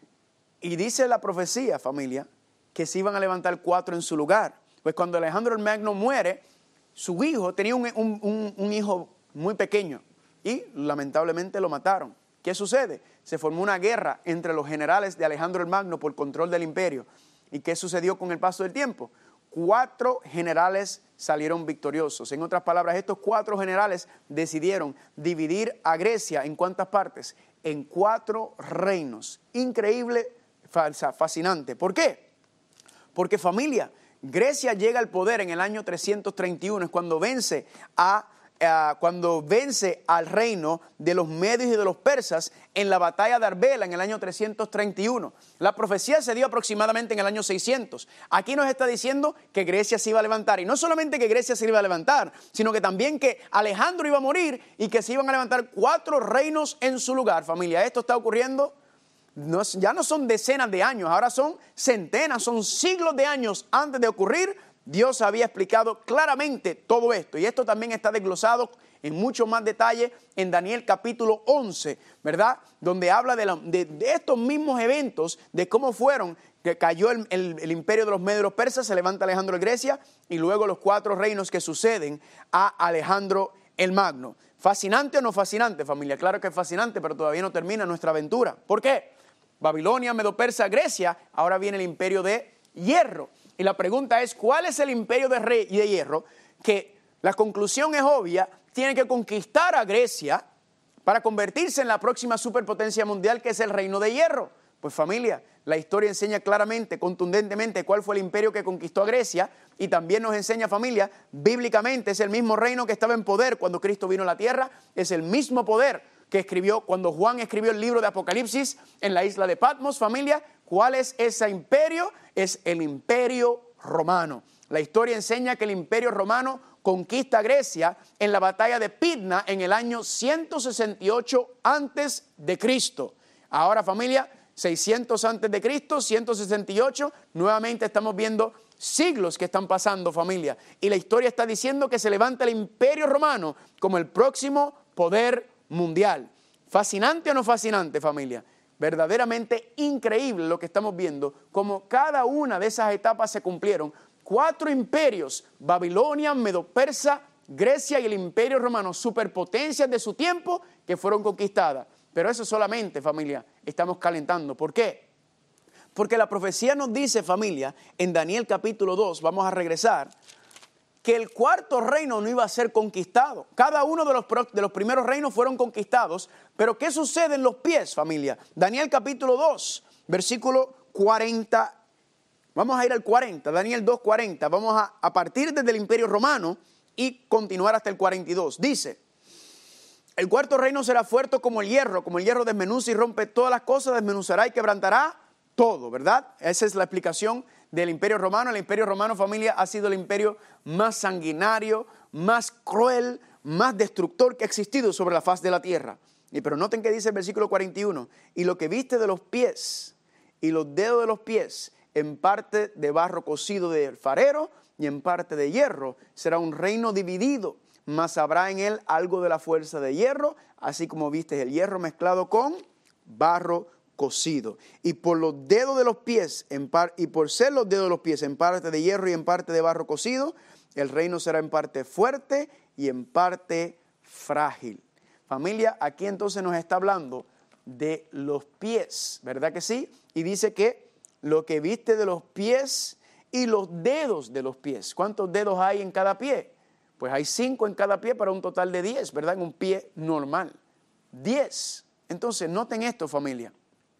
Y dice la profecía, familia, que se iban a levantar cuatro en su lugar. Pues cuando Alejandro el Magno muere, su hijo tenía un, un, un, un hijo muy pequeño y lamentablemente lo mataron. ¿Qué sucede? Se formó una guerra entre los generales de Alejandro el Magno por control del imperio. ¿Y qué sucedió con el paso del tiempo? Cuatro generales salieron victoriosos. En otras palabras, estos cuatro generales decidieron dividir a Grecia ¿en cuántas partes? En cuatro reinos. Increíble, fascinante. ¿Por qué? Porque, familia, Grecia llega al poder en el año trescientos treinta y uno, es cuando vence a Uh, cuando vence al reino de los medios y de los persas en la batalla de Arbela en el año trescientos treinta y uno. La profecía se dio aproximadamente en el año seiscientos. Aquí nos está diciendo que Grecia se iba a levantar. Y no solamente que Grecia se iba a levantar, sino que también que Alejandro iba a morir y que se iban a levantar cuatro reinos en su lugar. Familia, esto está ocurriendo, no, ya no son decenas de años, ahora son centenas, son siglos de años antes de ocurrir. Dios había explicado claramente todo esto y esto también está desglosado en mucho más detalle en Daniel capítulo once, ¿verdad? Donde habla de, la, de, de estos mismos eventos, de cómo fueron, que cayó el, el, el imperio de los medios y los persas, se levanta Alejandro de Grecia y luego los cuatro reinos que suceden a Alejandro el Magno. ¿Fascinante o no fascinante, familia? Claro que es fascinante, pero todavía no termina nuestra aventura. ¿Por qué? Babilonia, Medo-Persa, Grecia, ahora viene el imperio de hierro. Y la pregunta es, ¿cuál es el imperio de, rey, de hierro? Que la conclusión es obvia, tiene que conquistar a Grecia para convertirse en la próxima superpotencia mundial, que es el reino de hierro. Pues familia, la historia enseña claramente, contundentemente, cuál fue el imperio que conquistó a Grecia, y también nos enseña, familia, bíblicamente es el mismo reino que estaba en poder cuando Cristo vino a la tierra, es el mismo poder que escribió cuando Juan escribió el libro de Apocalipsis en la isla de Patmos. Familia, ¿cuál es ese imperio? Es el imperio romano. La historia enseña que el imperio romano conquista a Grecia en la batalla de Pydna en el año ciento sesenta y ocho antes de Cristo. Ahora, familia, seiscientos antes de Cristo, ciento sesenta y ocho, nuevamente estamos viendo siglos que están pasando, familia. Y la historia está diciendo que se levanta el imperio romano como el próximo poder mundial. ¿Fascinante o no fascinante, familia? Verdaderamente increíble lo que estamos viendo, como cada una de esas etapas se cumplieron. Cuatro imperios, Babilonia, Medo-Persa, Grecia y el imperio romano, superpotencias de su tiempo que fueron conquistadas. Pero eso solamente, familia, estamos calentando. ¿Por qué? Porque la profecía nos dice, familia, en Daniel capítulo dos, vamos a regresar, que el cuarto reino no iba a ser conquistado. Cada uno de los, de los primeros reinos fueron conquistados, pero ¿qué sucede en los pies, familia? Daniel capítulo dos, versículo cuarenta. Vamos a ir al cuarenta, Daniel dos, cuarenta. Vamos a, a partir desde el imperio romano y continuar hasta el cuarenta y dos. Dice, el cuarto reino será fuerte como el hierro, como el hierro desmenuza y rompe todas las cosas, desmenuzará y quebrantará todo, ¿verdad? Esa es la explicación del imperio romano. El imperio romano, familia, ha sido el imperio más sanguinario, más cruel, más destructor que ha existido sobre la faz de la tierra. Y pero noten que dice el versículo cuarenta y uno, y lo que viste de los pies y los dedos de los pies, en parte de barro cocido del farero y en parte de hierro, será un reino dividido, mas habrá en él algo de la fuerza de hierro, así como viste el hierro mezclado con barro cocido. Y por los dedos de los pies, en par, y por ser los dedos de los pies en parte de hierro y en parte de barro cocido, el reino será en parte fuerte y en parte frágil. Familia, aquí entonces nos está hablando de los pies, ¿verdad que sí? Y dice que lo que viste de los pies y los dedos de los pies. ¿Cuántos dedos hay en cada pie? Pues hay cinco en cada pie para un total de diez, ¿verdad? En un pie normal. Diez. Entonces, noten esto, familia.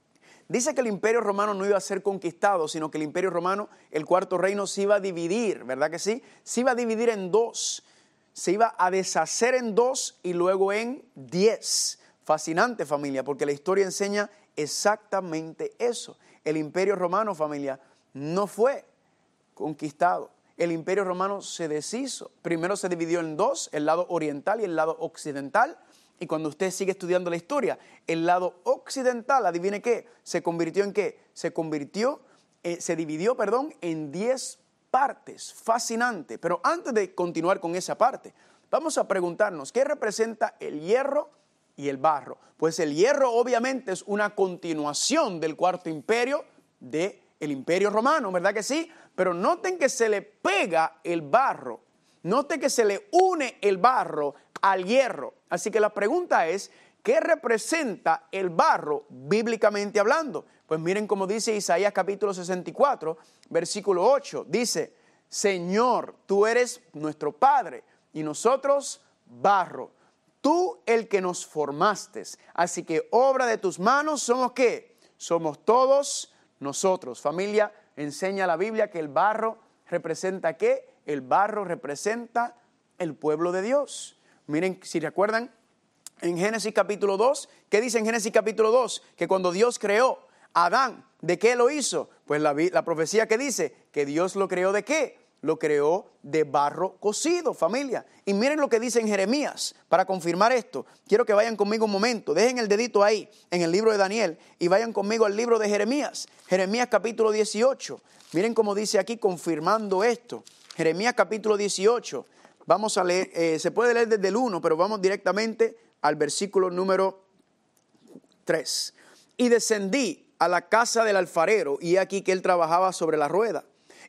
Dice que el imperio romano no iba a ser conquistado, sino que el imperio romano, el cuarto reino, se iba a dividir, ¿verdad que sí? Se iba a dividir en dos. Se iba a deshacer en dos y luego en diez. Fascinante, familia, porque la historia enseña exactamente eso. El imperio romano, familia, no fue conquistado. El imperio romano se deshizo. Primero se dividió en dos, el lado oriental y el lado occidental. Y cuando usted sigue estudiando la historia, el lado occidental, adivine qué, se convirtió en qué, se convirtió, eh, se dividió, perdón, en diez partes. Fascinante. Pero antes de continuar con esa parte, vamos a preguntarnos, ¿qué representa el hierro y el barro? Pues el hierro obviamente es una continuación del cuarto imperio del imperio romano, ¿verdad que sí? Pero noten que se le pega el barro, noten que se le une el barro al hierro. Así que la pregunta es, ¿qué representa el barro bíblicamente hablando? Pues miren cómo dice Isaías capítulo sesenta y cuatro, versículo ocho. Dice, Señor, tú eres nuestro Padre y nosotros barro. Tú el que nos formaste. Así que obra de tus manos somos ¿qué? Somos todos nosotros. Familia, enseña la Biblia que el barro representa ¿qué? El barro representa el pueblo de Dios. Miren, si recuerdan, en Génesis capítulo dos, ¿qué dice en Génesis capítulo dos? Que cuando Dios creó a Adán, ¿de qué lo hizo? Pues la, la profecía que dice que Dios lo creó ¿de qué? Lo creó de barro cocido, familia. Y miren lo que dice en Jeremías, para confirmar esto. Quiero que vayan conmigo un momento, dejen el dedito ahí, en el libro de Daniel, y vayan conmigo al libro de Jeremías. Jeremías capítulo dieciocho. Miren cómo dice aquí, confirmando esto. Jeremías capítulo dieciocho. Vamos a leer, eh, se puede leer desde el uno, pero vamos directamente al versículo número tres. Y descendí a la casa del alfarero, y aquí que él trabajaba sobre la rueda.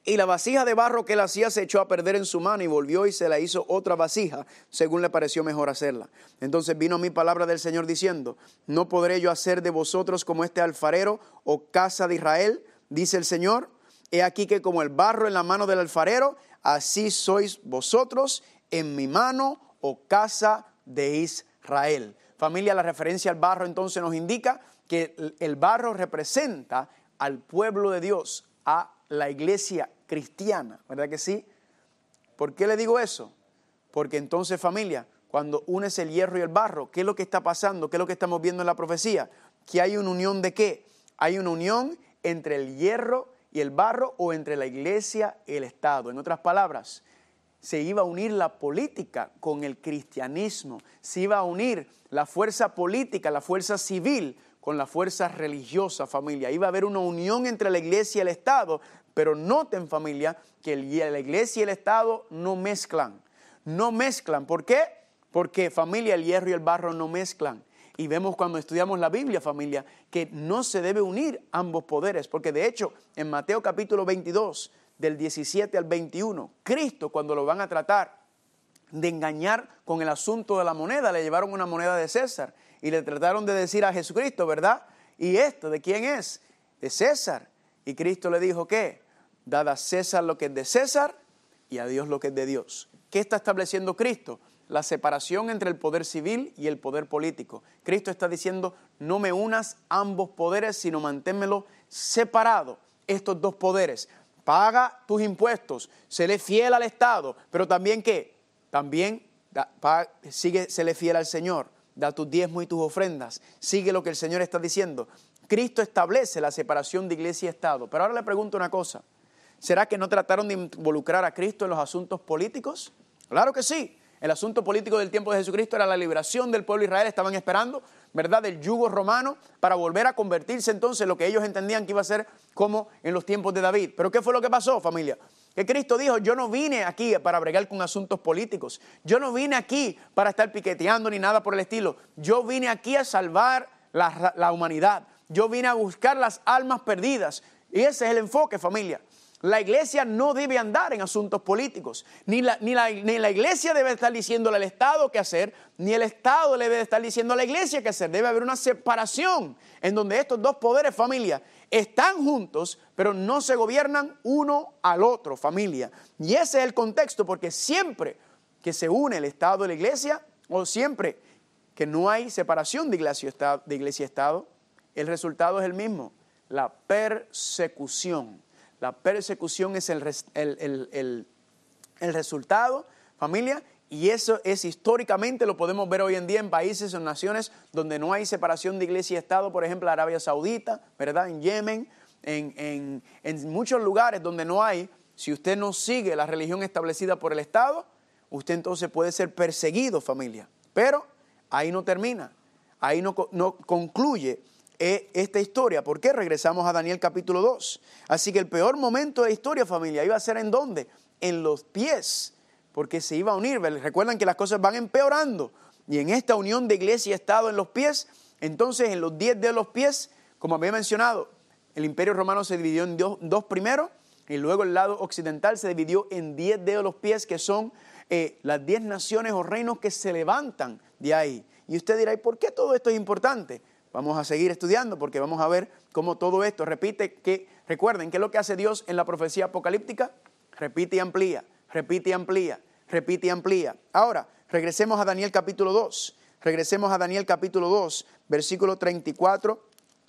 Y la vasija de barro que él hacía se echó a perder en su mano y volvió y se la hizo otra vasija, según le pareció mejor hacerla. Entonces vino a mí palabra del Señor diciendo, ¿no podré yo hacer de vosotros como este alfarero o casa de Israel? Dice el Señor, he aquí que como el barro en la mano del alfarero, así sois vosotros en mi mano, o casa de Israel. Familia, la referencia al barro entonces nos indica que el barro representa al pueblo de Dios, a la iglesia cristiana, ¿verdad que sí? ¿Por qué le digo eso? Porque entonces, familia, cuando unes el hierro y el barro, ¿qué es lo que está pasando? ¿Qué es lo que estamos viendo en la profecía? Que hay una unión ¿de qué? Hay una unión entre el hierro y el barro, o entre la iglesia y el Estado. En otras palabras, se iba a unir la política con el cristianismo, se iba a unir la fuerza política, la fuerza civil con la fuerza religiosa, familia. Iba a haber una unión entre la iglesia y el Estado, pero noten, familia, que la iglesia y el Estado no mezclan. No mezclan. ¿Por qué? Porque, familia, el hierro y el barro no mezclan. Y vemos cuando estudiamos la Biblia, familia, que no se debe unir ambos poderes. Porque de hecho, en Mateo capítulo veintidós, del diecisiete al veintiuno, Cristo, cuando lo van a tratar de engañar con el asunto de la moneda, le llevaron una moneda de César y le trataron de decir a Jesucristo, ¿verdad? ¿Y esto de quién es? De César. Y Cristo le dijo, ¿qué? Dad a César lo que es de César y a Dios lo que es de Dios. ¿Qué está estableciendo Cristo? La separación entre el poder civil y el poder político. Cristo está diciendo, no me unas ambos poderes, sino manténmelo separado, estos dos poderes. Paga tus impuestos, séle fiel al Estado, pero también ¿qué? También da, paga, sigue, séle fiel al Señor, da tus diezmos y tus ofrendas, sigue lo que el Señor está diciendo. Cristo establece la separación de iglesia y Estado. Pero ahora le pregunto una cosa, ¿será que no trataron de involucrar a Cristo en los asuntos políticos? Claro que sí. El asunto político del tiempo de Jesucristo era la liberación del pueblo de Israel. Estaban esperando, ¿verdad?, del yugo romano para volver a convertirse entonces en lo que ellos entendían que iba a ser como en los tiempos de David. ¿Pero qué fue lo que pasó, familia? Que Cristo dijo, yo no vine aquí para bregar con asuntos políticos. Yo no vine aquí para estar piqueteando ni nada por el estilo. Yo vine aquí a salvar la, la humanidad. Yo vine a buscar las almas perdidas. Y ese es el enfoque, familia. La iglesia no debe andar en asuntos políticos. Ni la, ni, la, ni la iglesia debe estar diciéndole al Estado qué hacer, ni el Estado debe estar diciendo a la iglesia qué hacer. Debe haber una separación en donde estos dos poderes, familia, están juntos, pero no se gobiernan uno al otro, familia. Y ese es el contexto, porque siempre que se une el Estado y la iglesia, o siempre que no hay separación de iglesia y Estado, de iglesia y Estado, el resultado es el mismo, la persecución. La persecución es el, el, el, el, el resultado, familia, y eso es históricamente, lo podemos ver hoy en día en países o naciones donde no hay separación de iglesia y Estado, por ejemplo, Arabia Saudita, ¿verdad? En Yemen, en, en, en muchos lugares donde no hay, si usted no sigue la religión establecida por el Estado, usted entonces puede ser perseguido, familia. Pero ahí no termina, ahí no, no concluye esta historia. ¿Por qué? Regresamos a Daniel capítulo dos. Así que el peor momento de la historia, familia, iba a ser ¿en dónde? En los pies, porque se iba a unir. Recuerdan que las cosas van empeorando. Y en esta unión de iglesia y Estado en los pies, entonces en los diez dedos de los pies, como había mencionado, el imperio romano se dividió en dos, dos primero, y luego el lado occidental se dividió en diez dedos de los pies, que son eh, las diez naciones o reinos que se levantan de ahí. Y usted dirá, ¿y por qué todo esto es importante? Vamos a seguir estudiando porque vamos a ver cómo todo esto repite. Que, recuerden, ¿qué es lo que hace Dios en la profecía apocalíptica? Repite y amplía, repite y amplía, repite y amplía. Ahora, regresemos a Daniel capítulo dos. Regresemos a Daniel capítulo dos, versículos treinta y cuatro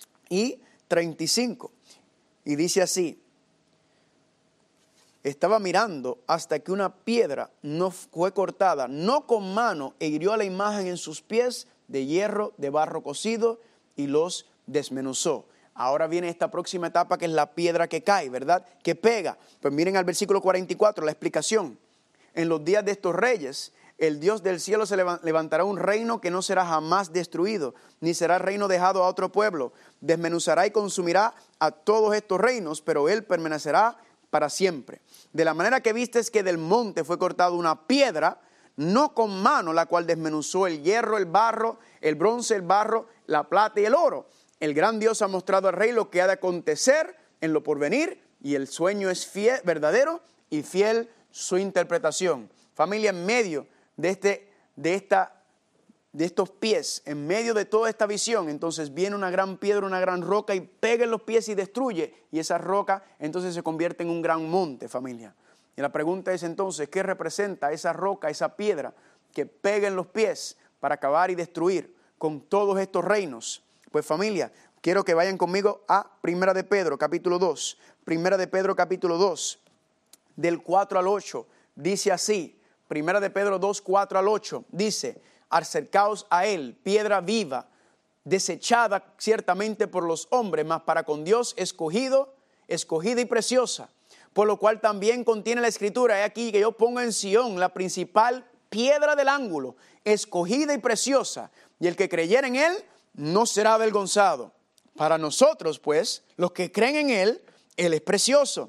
y treinta y cinco. Y dice así, estaba mirando hasta que una piedra no fue cortada, no con mano, e hirió a la imagen en sus pies de hierro, de barro cocido, y los desmenuzó. Ahora viene esta próxima etapa, que es la piedra que cae, ¿verdad? Que pega. Pues miren al versículo cuarenta y cuatro, la explicación. En los días de estos reyes, el Dios del cielo se levantará un reino que no será jamás destruido, ni será reino dejado a otro pueblo. Desmenuzará y consumirá a todos estos reinos, pero él permanecerá para siempre. De la manera que vistes que del monte fue cortada una piedra, no con mano, la cual desmenuzó el hierro, el barro, el bronce, el barro, la plata y el oro. El gran Dios ha mostrado al rey lo que ha de acontecer en lo porvenir, y el sueño es fiel, verdadero y fiel su interpretación. Familia, en medio de, este, de, esta, de estos pies, en medio de toda esta visión, entonces viene una gran piedra, una gran roca y pega en los pies y destruye. Y esa roca entonces se convierte en un gran monte, familia. Y la pregunta es entonces, ¿qué representa esa roca, esa piedra que pega en los pies para acabar y destruir con todos estos reinos? Pues familia, quiero que vayan conmigo a Primera de Pedro, capítulo dos. Primera de Pedro, capítulo dos, del cuatro al ocho. Dice así, Primera de Pedro dos, cuatro al ocho. Dice, acercaos a él, piedra viva, desechada ciertamente por los hombres, mas para con Dios escogido, escogida y preciosa. Por lo cual también contiene la escritura, he aquí que yo pongo en Sión la principal piedra del ángulo, escogida y preciosa, y el que creyera en él no será avergonzado. Para nosotros, pues, los que creen en él, él es precioso.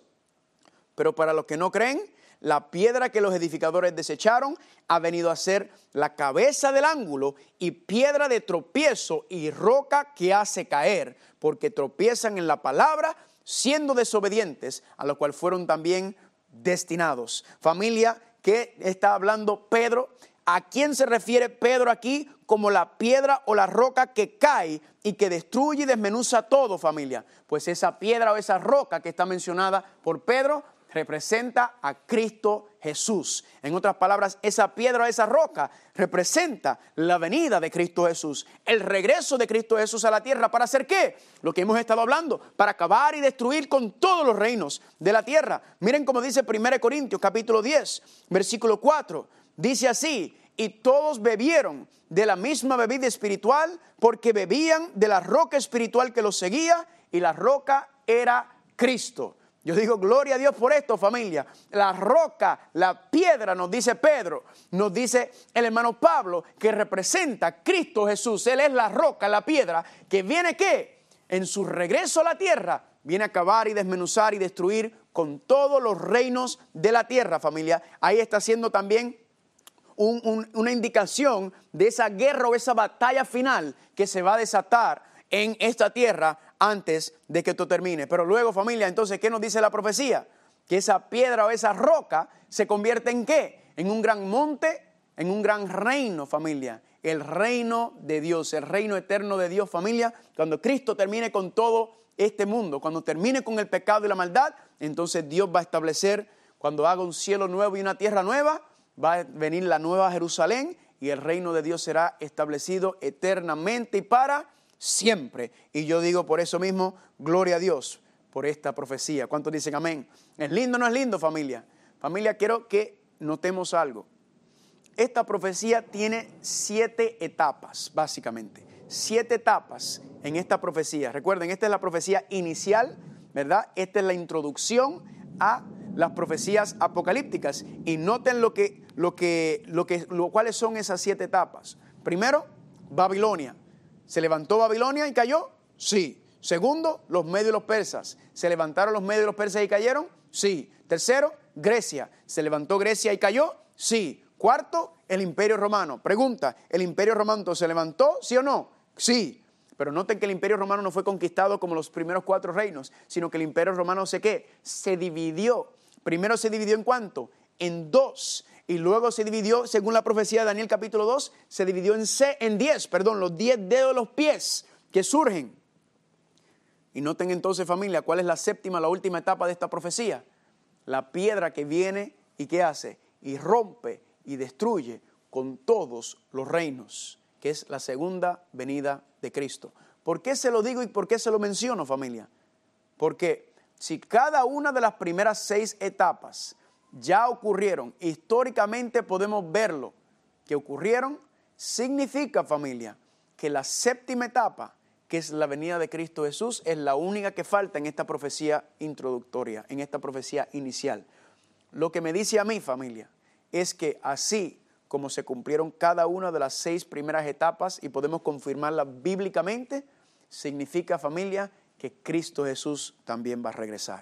Pero para los que no creen, la piedra que los edificadores desecharon ha venido a ser la cabeza del ángulo y piedra de tropiezo y roca que hace caer, porque tropiezan en la palabra, siendo desobedientes, a lo cual fueron también destinados. Familia, ¿qué está hablando Pedro? ¿A quién se refiere Pedro aquí como la piedra o la roca que cae y que destruye y desmenuza todo, familia? Pues esa piedra o esa roca que está mencionada por Pedro representa a Cristo Jesús. En otras palabras, esa piedra o esa roca representa la venida de Cristo Jesús, el regreso de Cristo Jesús a la tierra. ¿Para hacer qué? Lo que hemos estado hablando, para acabar y destruir con todos los reinos de la tierra. Miren cómo dice Primera de Corintios, capítulo diez, versículo cuatro. Dice así, y todos bebieron de la misma bebida espiritual, porque bebían de la roca espiritual que los seguía, y la roca era Cristo. Yo digo, gloria a Dios por esto, familia. La roca, la piedra, nos dice Pedro, nos dice el hermano Pablo, que representa a Cristo Jesús. Él es la roca, la piedra, que viene, ¿qué? En su regreso a la tierra, viene a acabar y desmenuzar y destruir con todos los reinos de la tierra, familia. Ahí está haciendo también un, un, una indicación de esa guerra o esa batalla final que se va a desatar en esta tierra antes de que esto termine. Pero luego, familia, entonces, ¿qué nos dice la profecía? Que esa piedra o esa roca se convierte en ¿qué? En un gran monte, en un gran reino, familia. El reino de Dios, el reino eterno de Dios, familia. Cuando Cristo termine con todo este mundo, cuando termine con el pecado y la maldad, entonces Dios va a establecer, cuando haga un cielo nuevo y una tierra nueva, va a venir la nueva Jerusalén y el reino de Dios será establecido eternamente y para siempre. Y yo digo por eso mismo, gloria a Dios por esta profecía. ¿Cuántos dicen amén? ¿Es lindo o no es lindo, familia? Familia, quiero que notemos algo. Esta profecía tiene siete etapas, básicamente. Siete etapas en esta profecía. Recuerden, esta es la profecía inicial, ¿verdad? Esta es la introducción a las profecías apocalípticas. Y noten lo que, lo que, lo que, lo, cuáles son esas siete etapas. Primero, Babilonia. ¿Se levantó Babilonia y cayó? Sí. Segundo, los medios y los persas. ¿Se levantaron los medios y los persas y cayeron? Sí. Tercero, Grecia. ¿Se levantó Grecia y cayó? Sí. Cuarto, el Imperio Romano. Pregunta, ¿el Imperio Romano se levantó? ¿Sí o no? Sí. Pero noten que el Imperio Romano no fue conquistado como los primeros cuatro reinos, sino que el Imperio Romano ¿se qué? Se dividió. Primero se dividió en ¿cuánto? En dos. Y luego se dividió, según la profecía de Daniel capítulo dos, se dividió en, C, en diez, perdón, los diez dedos de los pies que surgen. Y noten entonces, familia, ¿cuál es la séptima, la última etapa de esta profecía? La piedra que viene y ¿qué hace? Y rompe y destruye con todos los reinos, que es la segunda venida de Cristo. ¿Por qué se lo digo y por qué se lo menciono, familia? Porque si cada una de las primeras seis etapas ya ocurrieron, históricamente podemos verlo, que ocurrieron, significa, familia, que la séptima etapa, que es la venida de Cristo Jesús, es la única que falta en esta profecía introductoria, en esta profecía inicial. Lo que me dice a mí, familia, es que así como se cumplieron cada una de las seis primeras etapas y podemos confirmarlas bíblicamente, significa, familia, que Cristo Jesús también va a regresar.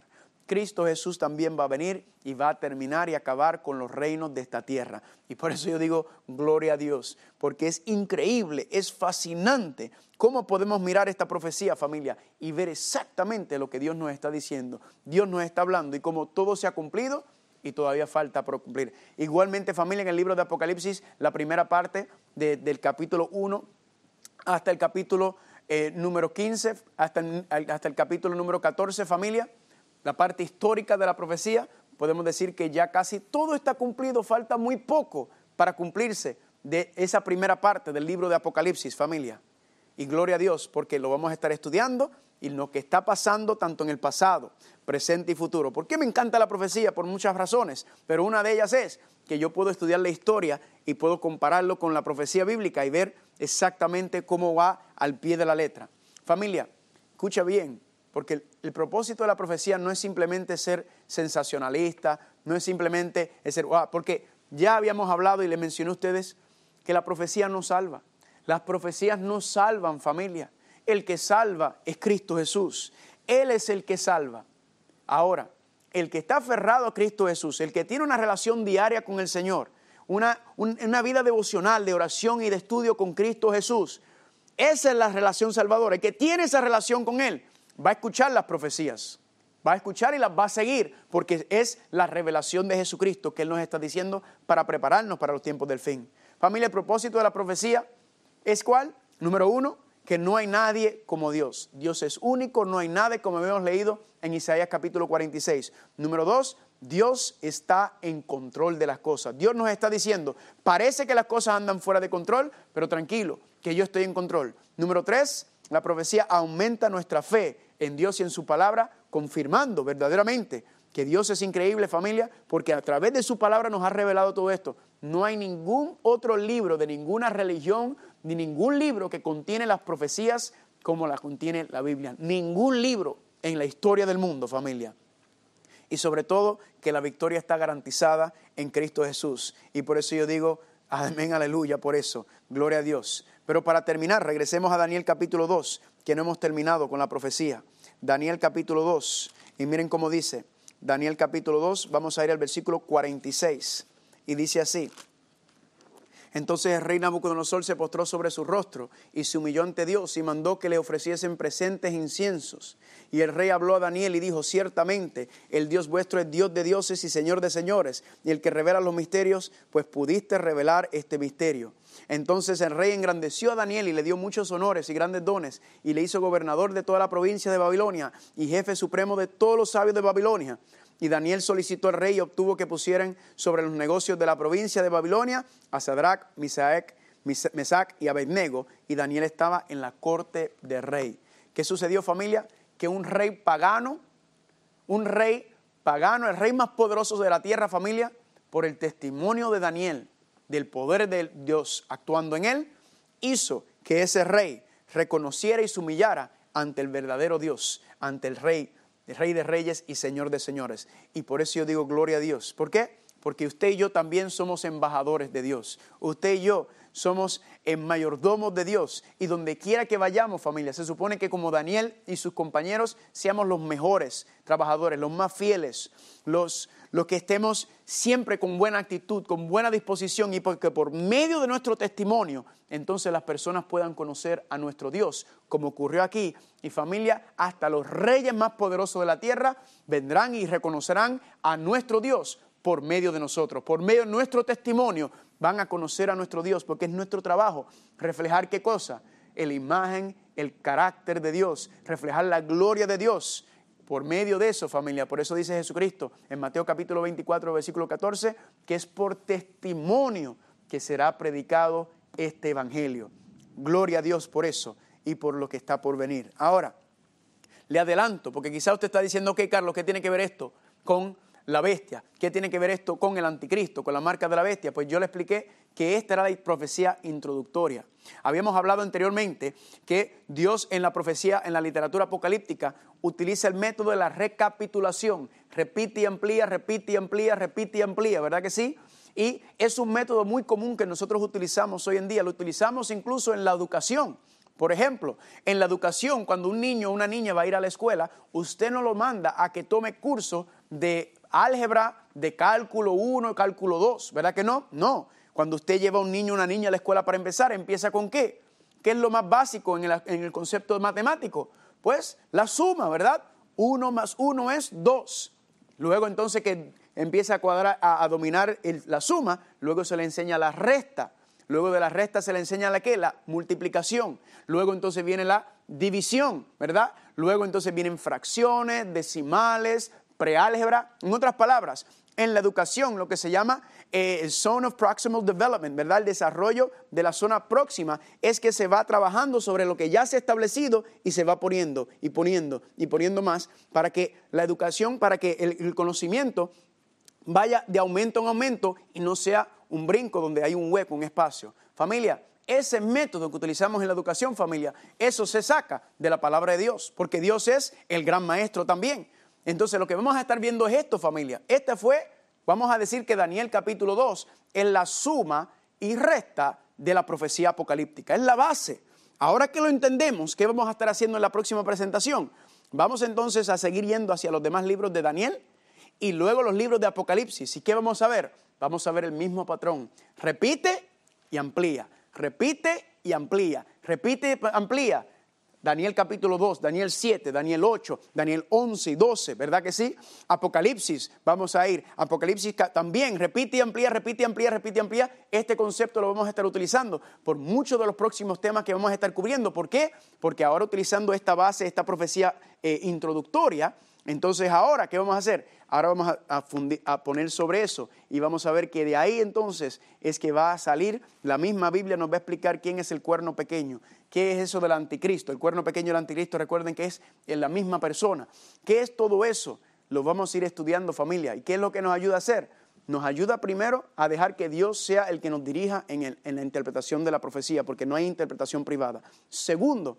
Cristo Jesús también va a venir y va a terminar y acabar con los reinos de esta tierra. Y por eso yo digo, gloria a Dios, porque es increíble, es fascinante cómo podemos mirar esta profecía, familia, y ver exactamente lo que Dios nos está diciendo. Dios nos está hablando y cómo todo se ha cumplido y todavía falta por cumplir. Igualmente, familia, en el libro de Apocalipsis, la primera parte de, del capítulo uno hasta el capítulo eh, número quince, hasta el, hasta el capítulo número catorce, familia, la parte histórica de la profecía, podemos decir que ya casi todo está cumplido, falta muy poco para cumplirse de esa primera parte del libro de Apocalipsis, familia. Y gloria a Dios, porque lo vamos a estar estudiando y lo que está pasando tanto en el pasado, presente y futuro. ¿Por qué me encanta la profecía? Por muchas razones, pero una de ellas es que yo puedo estudiar la historia y puedo compararlo con la profecía bíblica y ver exactamente cómo va al pie de la letra. Familia, escucha bien, porque el, el propósito de la profecía no es simplemente ser sensacionalista, no es simplemente ser, wow, porque ya habíamos hablado y les mencioné a ustedes que la profecía no salva. Las profecías no salvan, familia. El que salva es Cristo Jesús. Él es el que salva. Ahora, el que está aferrado a Cristo Jesús, el que tiene una relación diaria con el Señor, una, un, una vida devocional de oración y de estudio con Cristo Jesús, esa es la relación salvadora. El que tiene esa relación con Él va a escuchar las profecías, va a escuchar y las va a seguir, porque es la revelación de Jesucristo que Él nos está diciendo para prepararnos para los tiempos del fin. Familia, el propósito de la profecía es ¿cuál? Número uno, que no hay nadie como Dios. Dios es único, no hay nadie, como hemos leído en Isaías capítulo cuarenta y seis. Número dos, Dios está en control de las cosas. Dios nos está diciendo, parece que las cosas andan fuera de control, pero tranquilo, que yo estoy en control. Número tres, la profecía aumenta nuestra fe en Dios y en su palabra, confirmando verdaderamente que Dios es increíble, familia, porque a través de su palabra nos ha revelado todo esto. No hay ningún otro libro de ninguna religión, ni ningún libro que contiene las profecías como las contiene la Biblia. Ningún libro en la historia del mundo, familia. Y sobre todo que la victoria está garantizada en Cristo Jesús. Y por eso yo digo, amén, aleluya, por eso, gloria a Dios. Pero para terminar, regresemos a Daniel capítulo dos, que no hemos terminado con la profecía. Daniel capítulo dos, y miren cómo dice, Daniel capítulo dos, vamos a ir al versículo cuarenta y seis, y dice así. Entonces el rey Nabucodonosor se postró sobre su rostro y se humilló ante Dios y mandó que le ofreciesen presentes inciensos. Y el rey habló a Daniel y dijo, ciertamente el Dios vuestro es Dios de dioses y Señor de señores, y el que revela los misterios, pues pudiste revelar este misterio. Entonces el rey engrandeció a Daniel y le dio muchos honores y grandes dones, y le hizo gobernador de toda la provincia de Babilonia y jefe supremo de todos los sabios de Babilonia. Y Daniel solicitó al rey y obtuvo que pusieran sobre los negocios de la provincia de Babilonia a Sadrach, Misaec, Mesac y Abednego. Y Daniel estaba en la corte del rey. ¿Qué sucedió, familia? Que un rey pagano, un rey pagano, el rey más poderoso de la tierra, familia, por el testimonio de Daniel, del poder de Dios actuando en él, hizo que ese rey reconociera y se humillara ante el verdadero Dios, ante el rey el Rey de Reyes y Señor de Señores. Y por eso yo digo gloria a Dios. ¿Por qué? Porque usted y yo también somos embajadores de Dios. Usted y yo somos mayordomos de Dios. Y donde quiera que vayamos, familia, se supone que como Daniel y sus compañeros seamos los mejores trabajadores, los más fieles, los, los que estemos siempre con buena actitud, con buena disposición, y porque por medio de nuestro testimonio, entonces las personas puedan conocer a nuestro Dios, como ocurrió aquí. Y familia, hasta los reyes más poderosos de la tierra vendrán y reconocerán a nuestro Dios por medio de nosotros, por medio de nuestro testimonio. Van a conocer a nuestro Dios, porque es nuestro trabajo reflejar ¿qué cosa? La imagen, el carácter de Dios, reflejar la gloria de Dios. Por medio de eso, familia, por eso dice Jesucristo en Mateo capítulo veinticuatro, versículo catorce, que es por testimonio que será predicado este evangelio. Gloria a Dios por eso y por lo que está por venir. Ahora, le adelanto, porque quizá usted está diciendo, ok, Carlos, ¿qué tiene que ver esto con la bestia? ¿Qué tiene que ver esto con el anticristo, con la marca de la bestia? Pues yo le expliqué que esta era la profecía introductoria. Habíamos hablado anteriormente que Dios en la profecía, en la literatura apocalíptica, utiliza el método de la recapitulación. Repite y amplía, repite y amplía, repite y amplía, ¿verdad que sí? Y es un método muy común que nosotros utilizamos hoy en día. Lo utilizamos incluso en la educación. Por ejemplo, en la educación, cuando un niño o una niña va a ir a la escuela, usted no lo manda a que tome curso de álgebra, de cálculo uno, cálculo dos, ¿verdad que no? No. Cuando usted lleva a un niño o una niña a la escuela para empezar, ¿empieza con qué? ¿Qué es lo más básico en el, en el concepto matemático? Pues la suma, ¿verdad? Uno más uno es dos. Luego entonces que empieza a cuadrar, a, a dominar el, la suma, luego se le enseña la resta. Luego de la resta se le enseña la ¿qué? La multiplicación. Luego entonces viene la división, ¿verdad? Luego entonces vienen fracciones, decimales, preálgebra. En otras palabras, en la educación lo que se llama eh, Zone of Proximal Development, ¿verdad? El desarrollo de la zona próxima es que se va trabajando sobre lo que ya se ha establecido y se va poniendo y poniendo y poniendo más para que la educación, para que el, el conocimiento vaya de aumento en aumento y no sea un brinco donde hay un hueco, un espacio. Familia, ese método que utilizamos en la educación, familia, eso se saca de la palabra de Dios, porque Dios es el gran maestro también. Entonces lo que vamos a estar viendo es esto, familia. Este fue, vamos a decir que Daniel capítulo dos es la suma y resta de la profecía apocalíptica, es la base. Ahora que lo entendemos, ¿qué vamos a estar haciendo en la próxima presentación? Vamos entonces a seguir yendo hacia los demás libros de Daniel y luego los libros de Apocalipsis. ¿Y qué vamos a ver? Vamos a ver el mismo patrón. Repite y amplía, repite y amplía, repite y amplía. Daniel capítulo dos, Daniel siete, Daniel ocho, Daniel once y doce, ¿verdad que sí? Apocalipsis, vamos a ir. Apocalipsis también, repite y amplía, repite y amplía, repite y amplía. Este concepto lo vamos a estar utilizando por muchos de los próximos temas que vamos a estar cubriendo. ¿Por qué? Porque ahora utilizando esta base, esta profecía eh, introductoria, entonces ahora, ¿qué vamos a hacer? Ahora vamos a, a, fundir, a poner sobre eso y vamos a ver que de ahí entonces es que va a salir, la misma Biblia nos va a explicar quién es el cuerno pequeño, qué es eso del anticristo. El cuerno pequeño y el anticristo, recuerden que es en la misma persona. ¿Qué es todo eso? Lo vamos a ir estudiando, familia. ¿Y qué es lo que nos ayuda a hacer? Nos ayuda primero a dejar que Dios sea el que nos dirija en, el, en la interpretación de la profecía, porque no hay interpretación privada. Segundo,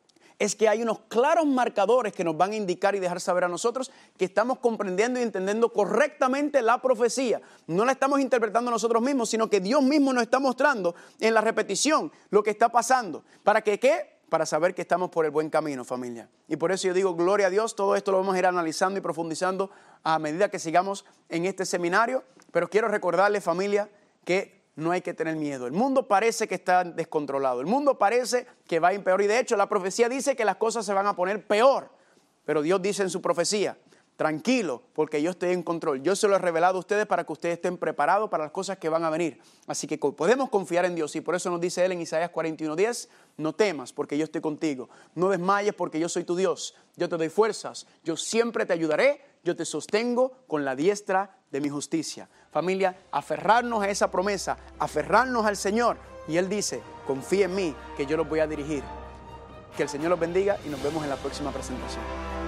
es que hay unos claros marcadores que nos van a indicar y dejar saber a nosotros que estamos comprendiendo y entendiendo correctamente la profecía. No la estamos interpretando nosotros mismos, sino que Dios mismo nos está mostrando en la repetición lo que está pasando. ¿Para que qué? Para saber que estamos por el buen camino, familia. Y por eso yo digo, gloria a Dios, todo esto lo vamos a ir analizando y profundizando a medida que sigamos en este seminario. Pero quiero recordarles, familia, que no hay que tener miedo. El mundo parece que está descontrolado. El mundo parece que va a ir peor. Y de hecho la profecía dice que las cosas se van a poner peor. Pero Dios dice en su profecía, tranquilo, porque yo estoy en control. Yo se lo he revelado a ustedes para que ustedes estén preparados para las cosas que van a venir. Así que podemos confiar en Dios. Y por eso nos dice Él en Isaías cuarenta y uno diez, no temas porque yo estoy contigo. No desmayes porque yo soy tu Dios. Yo te doy fuerzas. Yo siempre te ayudaré. Yo te sostengo con la diestra de mi justicia. Familia, aferrarnos a esa promesa, aferrarnos al Señor. Y Él dice, confía en mí, que yo los voy a dirigir. Que el Señor los bendiga y nos vemos en la próxima presentación.